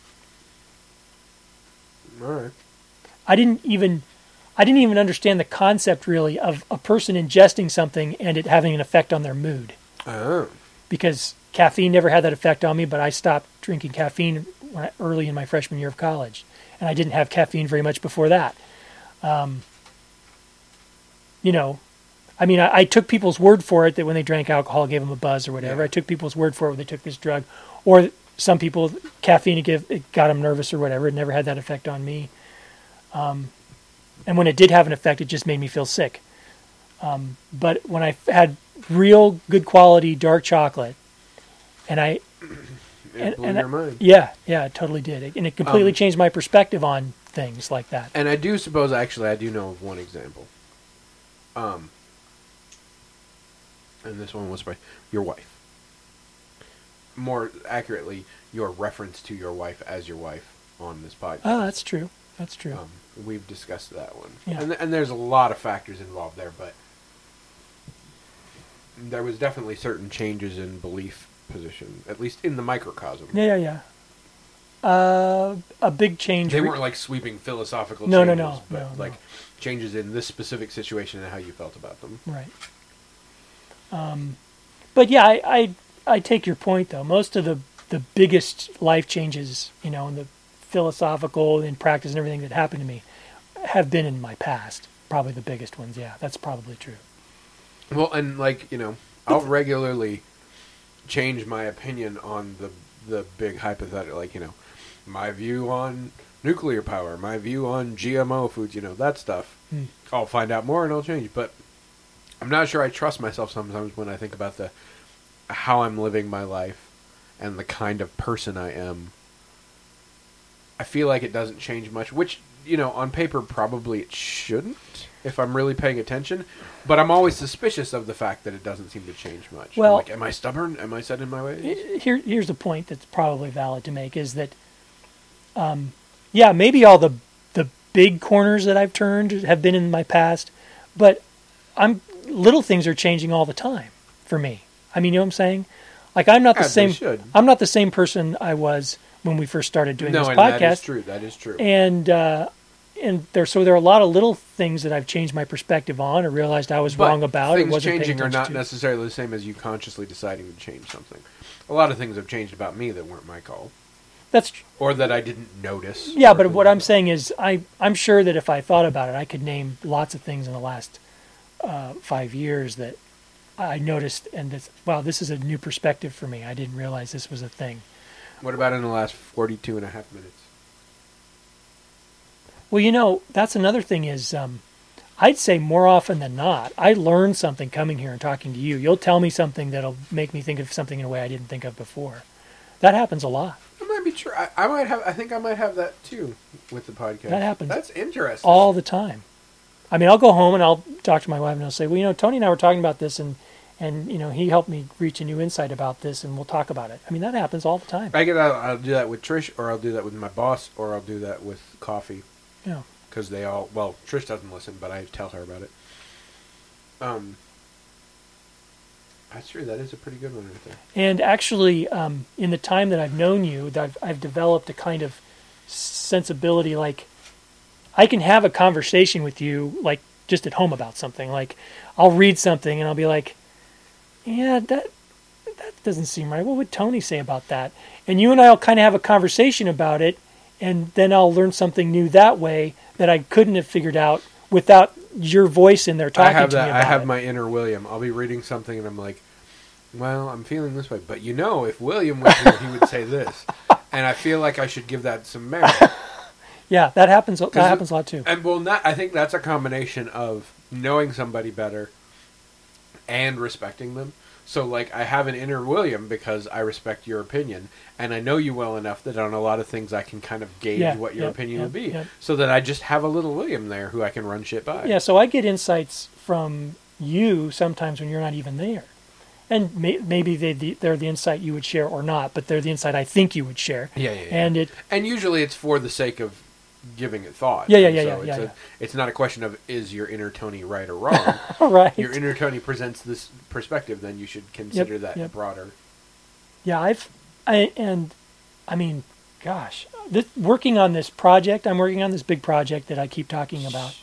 All right.
I didn't even, I didn't even understand the concept really of a person ingesting something and it having an effect on their mood.
Oh.
Because caffeine never had that effect on me, but I stopped drinking caffeine when I, early in my freshman year of college, and I didn't have caffeine very much before that. Um, you know, I mean, I, I took people's word for it that when they drank alcohol, it gave them a buzz or whatever.
Yeah.
I took people's word for it when they took this drug, or some people caffeine it, give, it got them nervous or whatever. It never had that effect on me. Um, and when it did have an effect, it just made me feel sick. Um, but when I had real good quality dark chocolate, and I,
It
and,
blew
and
your
I-
mind.
yeah, yeah, it totally did, and it completely
Um,
changed my perspective on things like that.
And I do suppose, actually, I do know of one example. Um, and this one was by your wife. More accurately, your reference to your wife as your wife on this podcast.
Oh, that's true. That's true.
Um, we've discussed that one.
Yeah.
And, and there's a lot of factors involved there, but there was definitely certain changes in belief position, at least in the microcosm.
yeah, yeah, yeah. Uh, a big change.
They
re-
weren't like sweeping philosophical
No, no,
changes,
no,
but
no,
like
no.
changes in this specific situation and how you felt about them.
Right. Um, but yeah, I, I I take your point though. Most of the the biggest life changes, you know, in the philosophical and practice and everything that happened to me, have been in my past. Probably the biggest ones. Yeah, that's probably true.
Well, and like, you know, I'll regularly change my opinion on the the big hypothetical, like, you know, my view on nuclear power, my view on G M O foods, you know, that stuff.
Hmm.
I'll find out more and I'll change. But I'm not sure I trust myself sometimes when I think about the how I'm living my life and the kind of person I am. I feel like it doesn't change much, which, you know, on paper probably it shouldn't if I'm really paying attention. But I'm always suspicious of the fact that it doesn't seem to change much.
Well,
I'm like, am I stubborn? Am I set in my ways?
Here, here's the point that's probably valid to make is that, um, yeah, maybe all the the big corners that I've turned have been in my past, but I'm little things are changing all the time for me. I mean, you know what I'm saying? Like I'm not the
As they
same.
should.
I'm not the same person I was when we first started doing
No,
this
and
podcast.
that is true. That is true.
And uh, and there, so there are a lot of little things that I've changed my perspective on, or realized I was
But
wrong about.
things
or wasn't paying
changing are
attention
not
to.
necessarily the same as you consciously deciding to change something. A lot of things have changed about me that weren't my call,
That's tr-
or that I didn't notice.
yeah,
or
but
things
what
like
I'm
that.
saying is, I I'm sure that if I thought about it, I could name lots of things in the last uh, five years that I noticed, and that's wow, this is a new perspective for me. I didn't realize this was a thing.
What about in the last forty-two and a half minutes?
Well, you know, that's another thing is, um, I'd say more often than not, I learn something coming here and talking to you. You'll tell me something that'll make me think of something in a way I didn't think of before. That happens a lot.
That might be true. I, I might have. I think I might have that too with the podcast.
That happens
That's interesting.
all the time. I mean, I'll go home and I'll talk to my wife and I'll say, well, you know, Tony and I were talking about this, and, and you know, he helped me reach a new insight about this, and we'll talk about it. I mean, that happens all the time.
I get. I'll, I'll do that with Trish, or I'll do that with my boss, or I'll do that with Coffee.
Yeah.
Because they all, well, Trish doesn't listen, but I tell her about it. Um, that's true. That is a pretty good one right there.
And actually, um, in the time that I've known you, that I've, I've developed a kind of sensibility. Like, I can have a conversation with you, like just at home about something. Like, I'll read something and I'll be like, "Yeah, that that doesn't seem right. What would Tony say about that?" And you and I'll kind of have a conversation about it, and then I'll learn something new that way that I couldn't have figured out without your voice in there talking
I have
to
that.
me about
I have
it.
my inner William. I'll be reading something and I'm like, well, I'm feeling this way, but you know, if William was here, he would say this, and I feel like I should give that some merit.
Yeah, that happens. That
'Cause
happens a lot too.
And well, not. I think that's a combination of knowing somebody better and respecting them. So, like, I have an inner William because I respect your opinion, and I know you well enough that on a lot of things I can kind of gauge
Yeah,
what your
yep,
opinion
yep,
would be.
yep.
So that I just have a little William there who I can run shit by.
Yeah, so I get insights from you sometimes when you're not even there. And may, maybe they, they're the insight you would share or not, but they're the insight I think you would share.
Yeah, yeah, yeah.
And it,
And usually it's for the sake of giving it thought.
Yeah, yeah,
And
yeah,
so
yeah,
it's,
yeah,
a,
yeah.
it's not a question of is your inner Tony right or wrong.
right.
Your inner Tony presents this perspective, then you should consider
Yep,
that
yep.
broader.
Yeah, I've, I, and I mean, gosh, this, working on this project, I'm working on this big project that I keep talking about.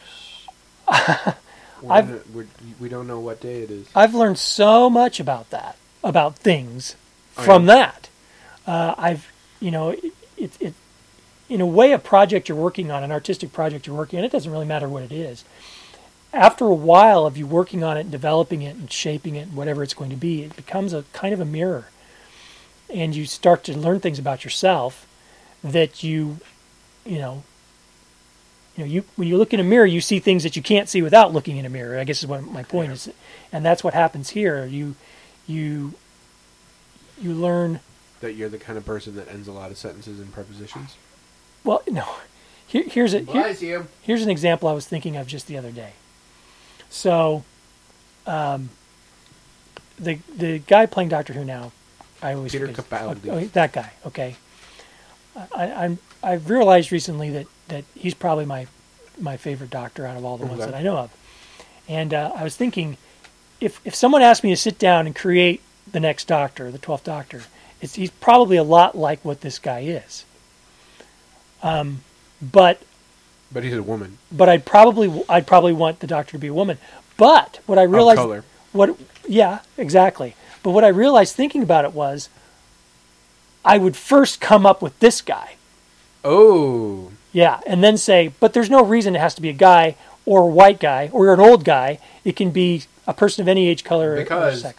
We're
I've-
gonna- we're, we don't know what day it is.
I've learned so much about that, about things
Oh,
from
yeah.
that. Uh, I've, you know, it, it, it, in a way, a project you're working on, an artistic project you're working on, it doesn't really matter what it is. After a while of you working on it and developing it and shaping it, whatever it's going to be, it becomes a kind of a mirror. And you start to learn things about yourself that you, you know, you know, you when you look in a mirror, you see things that you can't see without looking in a mirror. I guess is what my point is, and that's what happens here. You, you, you learn.
That you're the kind of person that ends a lot of sentences in prepositions.
Well, no. Here, here's a here,
Bless you.
here's an example I was thinking of just the other day. So, um, the the guy playing Doctor Who now, I always
Peter
forget-
Capaldi.
oh, that guy. Okay, I, I'm I've realized recently that, that he's probably my my favorite Doctor out of all the ones
Okay.
that I know of. And uh, I was thinking, if if someone asked me to sit down and create the next Doctor, the twelfth Doctor, it's he's probably a lot like what this guy is. Um, but
But he's a woman.
but I'd probably I'd probably want the Doctor to be a woman. But what I
Of
realized,
color.
what yeah, exactly. But what I realized thinking about it was, I would first come up with this guy,
Oh.
yeah, and then say, but there's no reason it has to be a guy or a white guy or an old guy. It can be a person of any age, color, or- or
Because-
sex.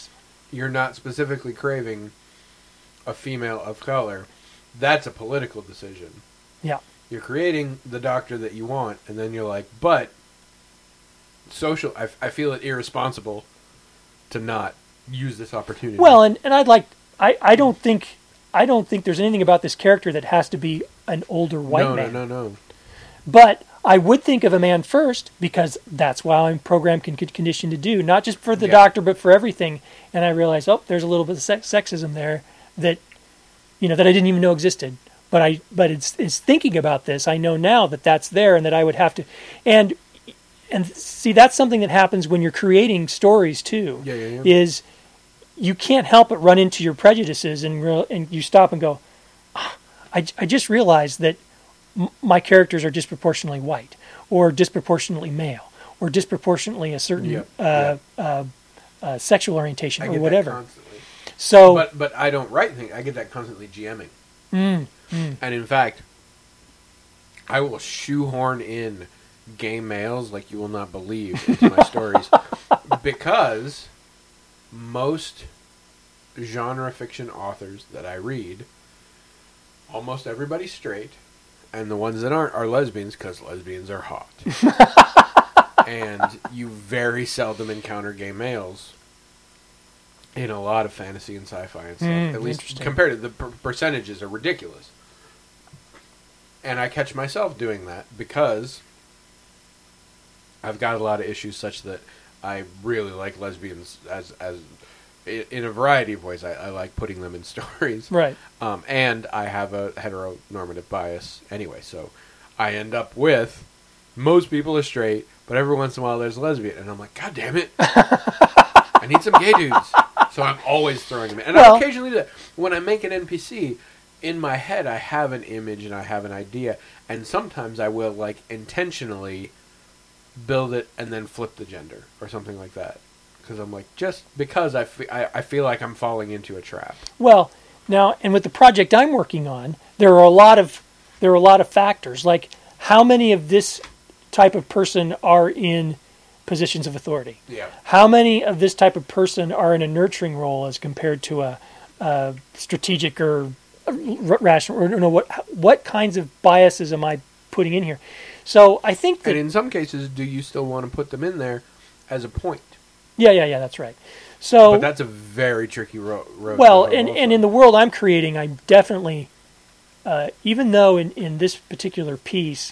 you're not specifically craving a female of color, that's a political decision.
Yeah.
You're creating the doctor that you want, and then you're like, but social. I, I feel it irresponsible to not use this opportunity.
Well, and, and I'd like. I, I don't think I don't think there's anything about this character that has to be an older white
no,
man.
No, no, no.
But I would think of a man first because that's what I'm programmed con- conditioned to do, not just for the
Yeah.
doctor, but for everything. And I realized, oh, there's a little bit of sex- sexism there that, you know, that I didn't even know existed. But I, but it's, it's thinking about this. I know now that that's there, and that I would have to, and, and see, that's something that happens when you're creating stories too.
Yeah, yeah, yeah.
Is you can't help but run into your prejudices, and real, and you stop and go, ah, I, I just realized that m- my characters are disproportionately white, or disproportionately male, or disproportionately a certain
Yep,
uh,
yep.
Uh, uh, sexual orientation,
I
or
get
whatever.
that constantly.
So,
But but I don't write things. I get that constantly GMing.
mm, mm,
And in fact, I will shoehorn in gay males like you will not believe into my stories, because most genre fiction authors that I read, almost everybody's straight, and the ones that aren't are lesbians because lesbians are hot. And you very seldom encounter gay males in a lot of fantasy and sci-fi and stuff.
Mm,
At least
interesting.
compared to the per- percentages are ridiculous. And I catch myself doing that because I've got a lot of issues such that I really like lesbians as as i- in a variety of ways. I, I like putting them in stories.
right.
Um, and I have a heteronormative bias anyway, so I end up with most people are straight, but every once in a while there's a lesbian, and I'm like, God damn it, I need some gay dudes. So I'm always throwing them in, and
Well-
I occasionally do that. When I make an N P C, in my head I have an image and I have an idea, and sometimes I will like intentionally build it and then flip the gender or something like that. Because I'm like, just because I, fe- I, I feel like I'm falling into a trap.
Well, now, and with the project I'm working on, there are a lot of there are a lot of factors, like how many of this type of person are in positions of authority.
Yeah.
How many of this type of person are in a nurturing role as compared to a, a strategic or a r- rational, or no, what what kinds of biases am I putting in here? So I think that
And in some cases, do you still want to put them in there as a point?
yeah, yeah, yeah, that's right. So
But that's a very tricky ro- road.
well,
to hoe
and,
also.
and in the world I'm creating, I definitely, uh, even though in, in this particular piece,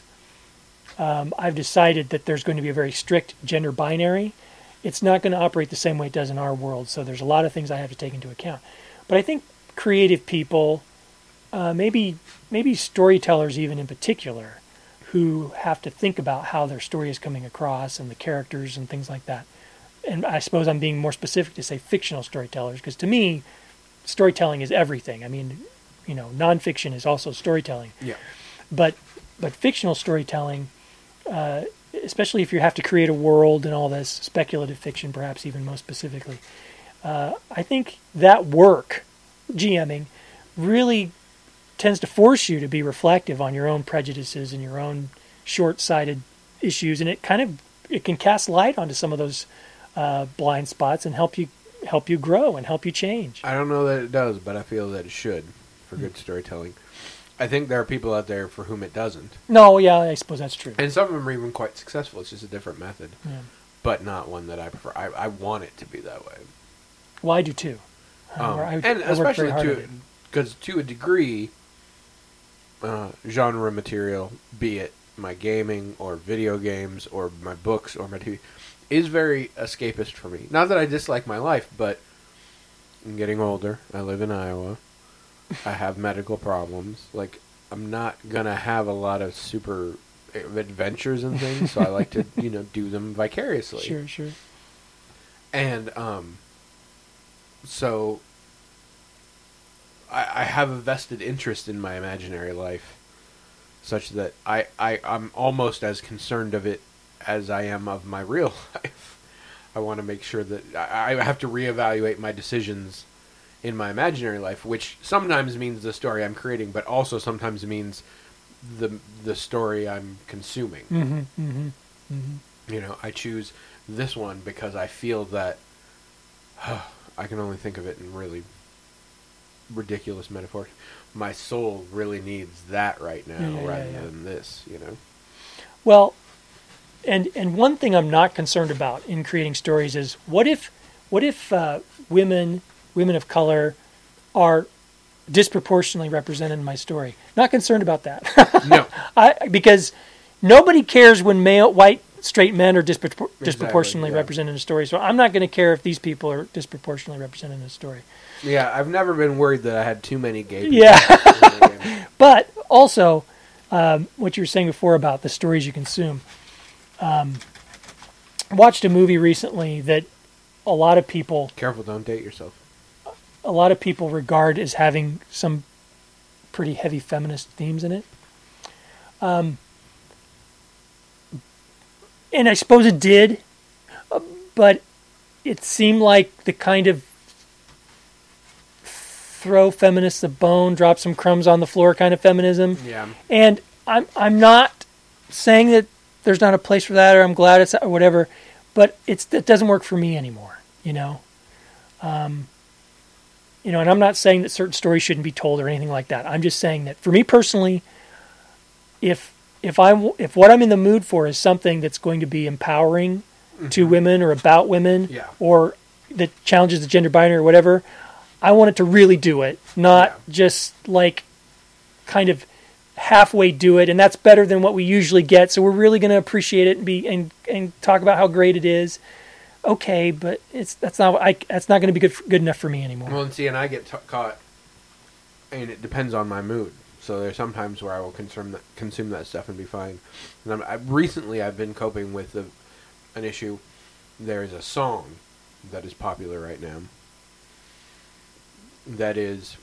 um, I've decided that there's going to be a very strict gender binary, it's not going to operate the same way it does in our world. So there's a lot of things I have to take into account. But I think creative people, uh, maybe maybe storytellers even in particular, who have to think about how their story is coming across and the characters and things like that. And I suppose I'm being more specific to say fictional storytellers, because to me, storytelling is everything. I mean, you know, nonfiction is also storytelling.
Yeah.
But but fictional storytelling, uh, especially if you have to create a world and all this, speculative fiction perhaps even most specifically, uh, I think that work, GMing, really tends to force you to be reflective on your own prejudices and your own short-sighted issues, and it kind of it can cast light onto some of those uh, blind spots and help you help you grow and help you change.
I don't know that it does, but I feel that it should for good storytelling. I think there are people out there for whom it doesn't.
No, yeah, I suppose that's true.
And some of them are even quite successful. It's just a different method,
Yeah.
but not one that I prefer. I, I want it to be that way.
Well, I do too. I
Um,
wor- I-
and
I work
especially
very hard at
to
it.
because to a degree, uh, genre material, be it my gaming or video games or my books or my T V, is very escapist for me. Not that I dislike my life, but I'm getting older. I live in Iowa. I have medical problems. Like, I'm not gonna have a lot of super adventures and things, so I like to, you know, do them vicariously.
Sure, sure.
And um, so I, I have a vested interest in my imaginary life, such that I, I I'm almost as concerned of it as I am of my real life. I want to make sure that I, I have to reevaluate my decisions in my imaginary life, which sometimes means the story I'm creating, but also sometimes means the the story I'm consuming.
Mm-hmm, mm-hmm, mm-hmm.
You know, I choose this one because I feel that I can only think of it in really ridiculous metaphors. My soul really needs that right now,
Yeah, yeah,
rather
yeah.
than this. You know.
Well, and and one thing I'm not concerned about in creating stories is what if what if uh, women women of color are disproportionately represented in my story? Not concerned about that.
No.
I because nobody cares when male white straight men are dispropor- disproportionately
yeah.
represented in a story. So I'm not going to care if these people are disproportionately represented in a story.
Yeah, I've never been worried that I had too many gay people.
Yeah. But also, um, what you were saying before about the stories you consume. Um, I watched a movie recently that a lot of people,
Careful, don't date yourself.
a lot of people regard as having some pretty heavy feminist themes in it. Um, and I suppose it did, uh, but it seemed like the kind of throw feminists a bone, drop some crumbs on the floor kind of feminism.
Yeah.
And I'm I'm not saying that there's not a place for that, or I'm glad it's or whatever, but it's it doesn't work for me anymore. You know, um, you know, and I'm not saying that certain stories shouldn't be told or anything like that. I'm just saying that for me personally, if if I if what I'm in the mood for is something that's going to be empowering mm-hmm. to women or about women,
yeah.
or that challenges the gender binary or whatever, I want it to really do it, not
yeah.
just like kind of halfway do it, and that's better than what we usually get. So we're really going to appreciate it and be and and talk about how great it is. Okay, but it's that's not I that's not going to be good good enough for me anymore.
Well, and see, and I get t- caught, and it depends on my mood. So there's sometimes where I will consume that consume that stuff and be fine. And I'm, I, recently, I've been coping with the, an issue. There is a song that is popular right now. That is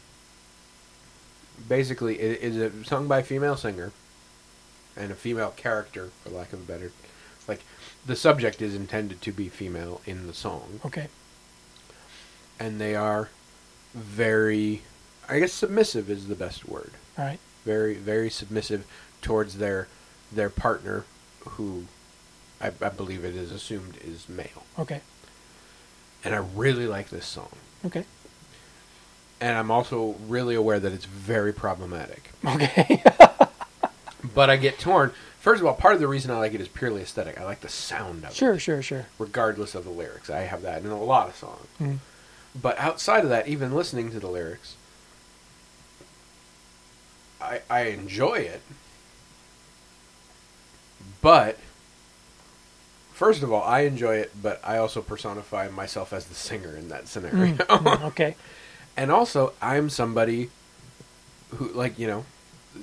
basically it is a sung by a female singer and a female character, for lack of a better, like the subject is intended to be female in the song.
Okay.
And they are very, I guess submissive is the best word.
All right.
Very, very submissive towards their their partner, who I, I believe it is assumed is male.
Okay.
And I really like this song.
Okay.
And I'm also really aware that it's very problematic.
Okay.
But I get torn. First of all, part of the reason I like it is purely aesthetic. I like the sound of
Sure,
it.
sure, sure.
Regardless of the lyrics. I have that in a lot of songs.
Mm.
But outside of that, even listening to the lyrics, I, I enjoy it. But, first of all, I enjoy it, but I also personify myself as the singer in that scenario.
Mm. Mm, okay.
And also, I'm somebody who, like, you know,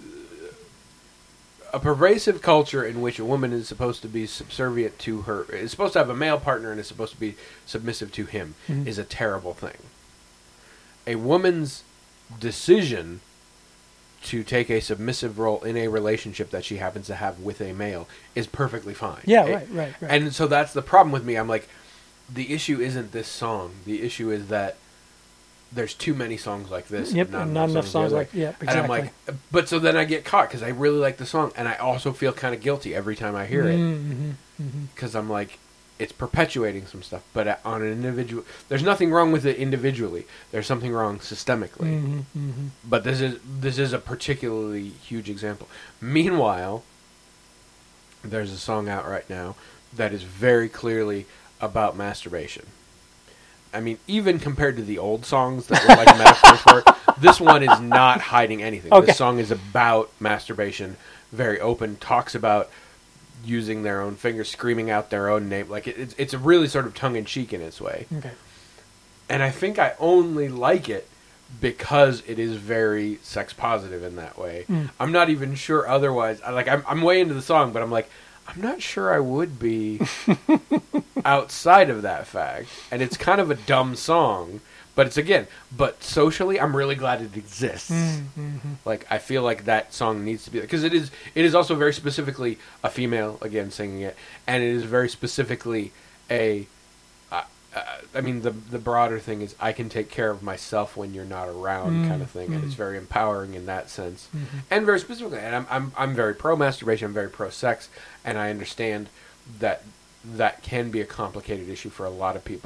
a pervasive culture in which a woman is supposed to be subservient to her, is supposed to have a male partner and is supposed to be submissive to him,
mm-hmm.
is a terrible thing. A woman's decision to take a submissive role in a relationship that she happens to have with a male is perfectly fine.
Yeah,
It-
right, right, right.
And so that's the problem with me. I'm like, the issue isn't this song. The issue is that there's too many songs like this.
Yep, and not enough songs
the
like-
other.
yeah,
And I'm
exactly.
like, but so then I get caught because I really like the song, and I also feel kind of guilty every time I hear it
Mm-hmm. Mm-hmm.
because I'm like, it's perpetuating some stuff. But on an individual, there's nothing wrong with it individually. There's something wrong systemically.
Mm-hmm. Mm-hmm.
But this is this is a particularly huge example. Meanwhile, there's a song out right now that is very clearly about masturbation. I mean, even compared to the old songs that were like metaphors for it, this one is not hiding anything.
Okay.
This song is about masturbation, very open, talks about using their own fingers, screaming out their own name. Like, it, it's, it's a really sort of tongue-in-cheek in its way.
Okay.
And I think I only like it because it is very sex positive in that way.
Mm.
I'm not even sure otherwise. I, like I'm, I'm way into the song, but I'm like, I'm not sure I would be outside of that fact. And it's kind of a dumb song, but it's again, but socially, I'm really glad it exists.
Mm-hmm.
Like, I feel like that song needs to be, because it is, it is also very specifically a female, again, singing it, and it is very specifically a, uh, uh, I mean, the the broader thing is, I can take care of myself when you're not around,
Mm,
kind of thing, and
mm.
it's very empowering in that sense,
Mm-hmm.
and very specifically, and I'm I'm I'm very pro masturbation, I'm very pro sex, and I understand that that can be a complicated issue for a lot of people.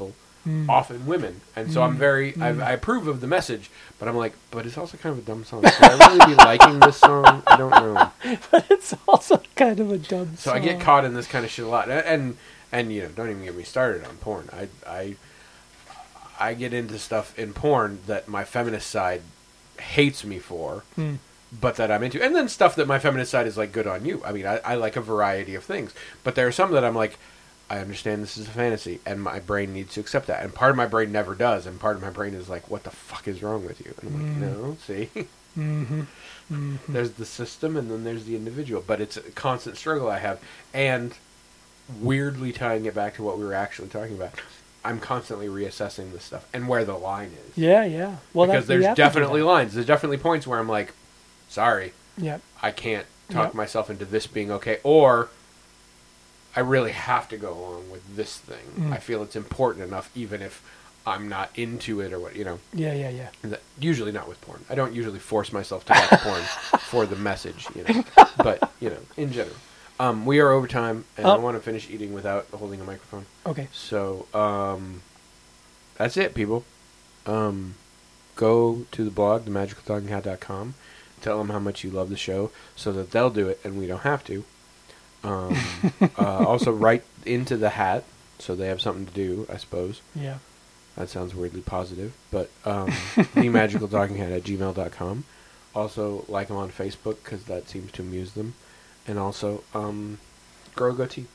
Mm.
often women. And so I'm
Mm.
very,
Mm.
I, I approve of the message, but I'm like, but it's also kind of a dumb song. Should I really be liking this song? I don't know.
But it's also kind of a dumb
So
song.
I get caught in this kind of shit a lot. And, and, and you know, don't even get me started on porn. I, I, I get into stuff in porn that my feminist side hates me for,
Mm.
but that I'm into. And then stuff that my feminist side is like, good on you. I mean, I, I like a variety of things. But there are some that I'm like, I understand this is a fantasy, and my brain needs to accept that. And part of my brain never does, and part of my brain is like, what the fuck is wrong with you? And I'm like,
Mm.
no, see?
Mm-hmm. Mm-hmm.
There's the system, and then there's the individual. But it's a constant struggle I have. And weirdly tying it back to what we were actually talking about, I'm constantly reassessing this stuff and where the line is.
Yeah, yeah. Well,
because
that, you
there's
have to do
definitely
that.
lines. There's definitely points where I'm like, sorry,
Yeah.
I can't talk
Yep.
myself into this being okay. Or I really have to go along with this thing.
Mm.
I feel it's important enough, even if I'm not into it or what, you know.
Yeah, yeah, yeah.
That- Usually not with porn. I don't usually force myself to watch porn for the message, you know. But, you know, in general. Um, we are over time, and I
Oh.
want to finish eating without holding a microphone.
Okay.
So, um, that's it, people. Um, go to the blog, the magical talking hat dot com. Tell them how much you love the show so that they'll do it and we don't have to. Um, uh, also, write into the hat so they have something to do, I suppose.
Yeah.
That sounds weirdly positive. But um, the magical talking hat at gmail dot com. Also, like them on Facebook because that seems to amuse them. And also, um, grow a goatee.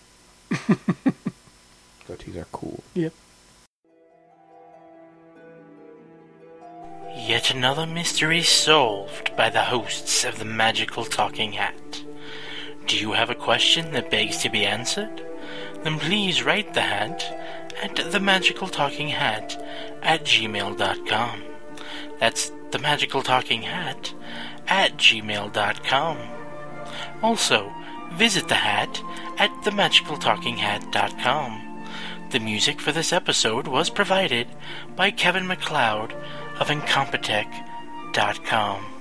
Goatees are cool.
Yep.
Yet another mystery solved by the hosts of the Magical Talking Hat. Do you have a question that begs to be answered? Then please write the hat at the magical talking hat at gmail dot com. That's the magical talking hat at gmail dot com. Also, visit the hat at the magical talking hat dot com. The music for this episode was provided by Kevin MacLeod of incompetech dot com.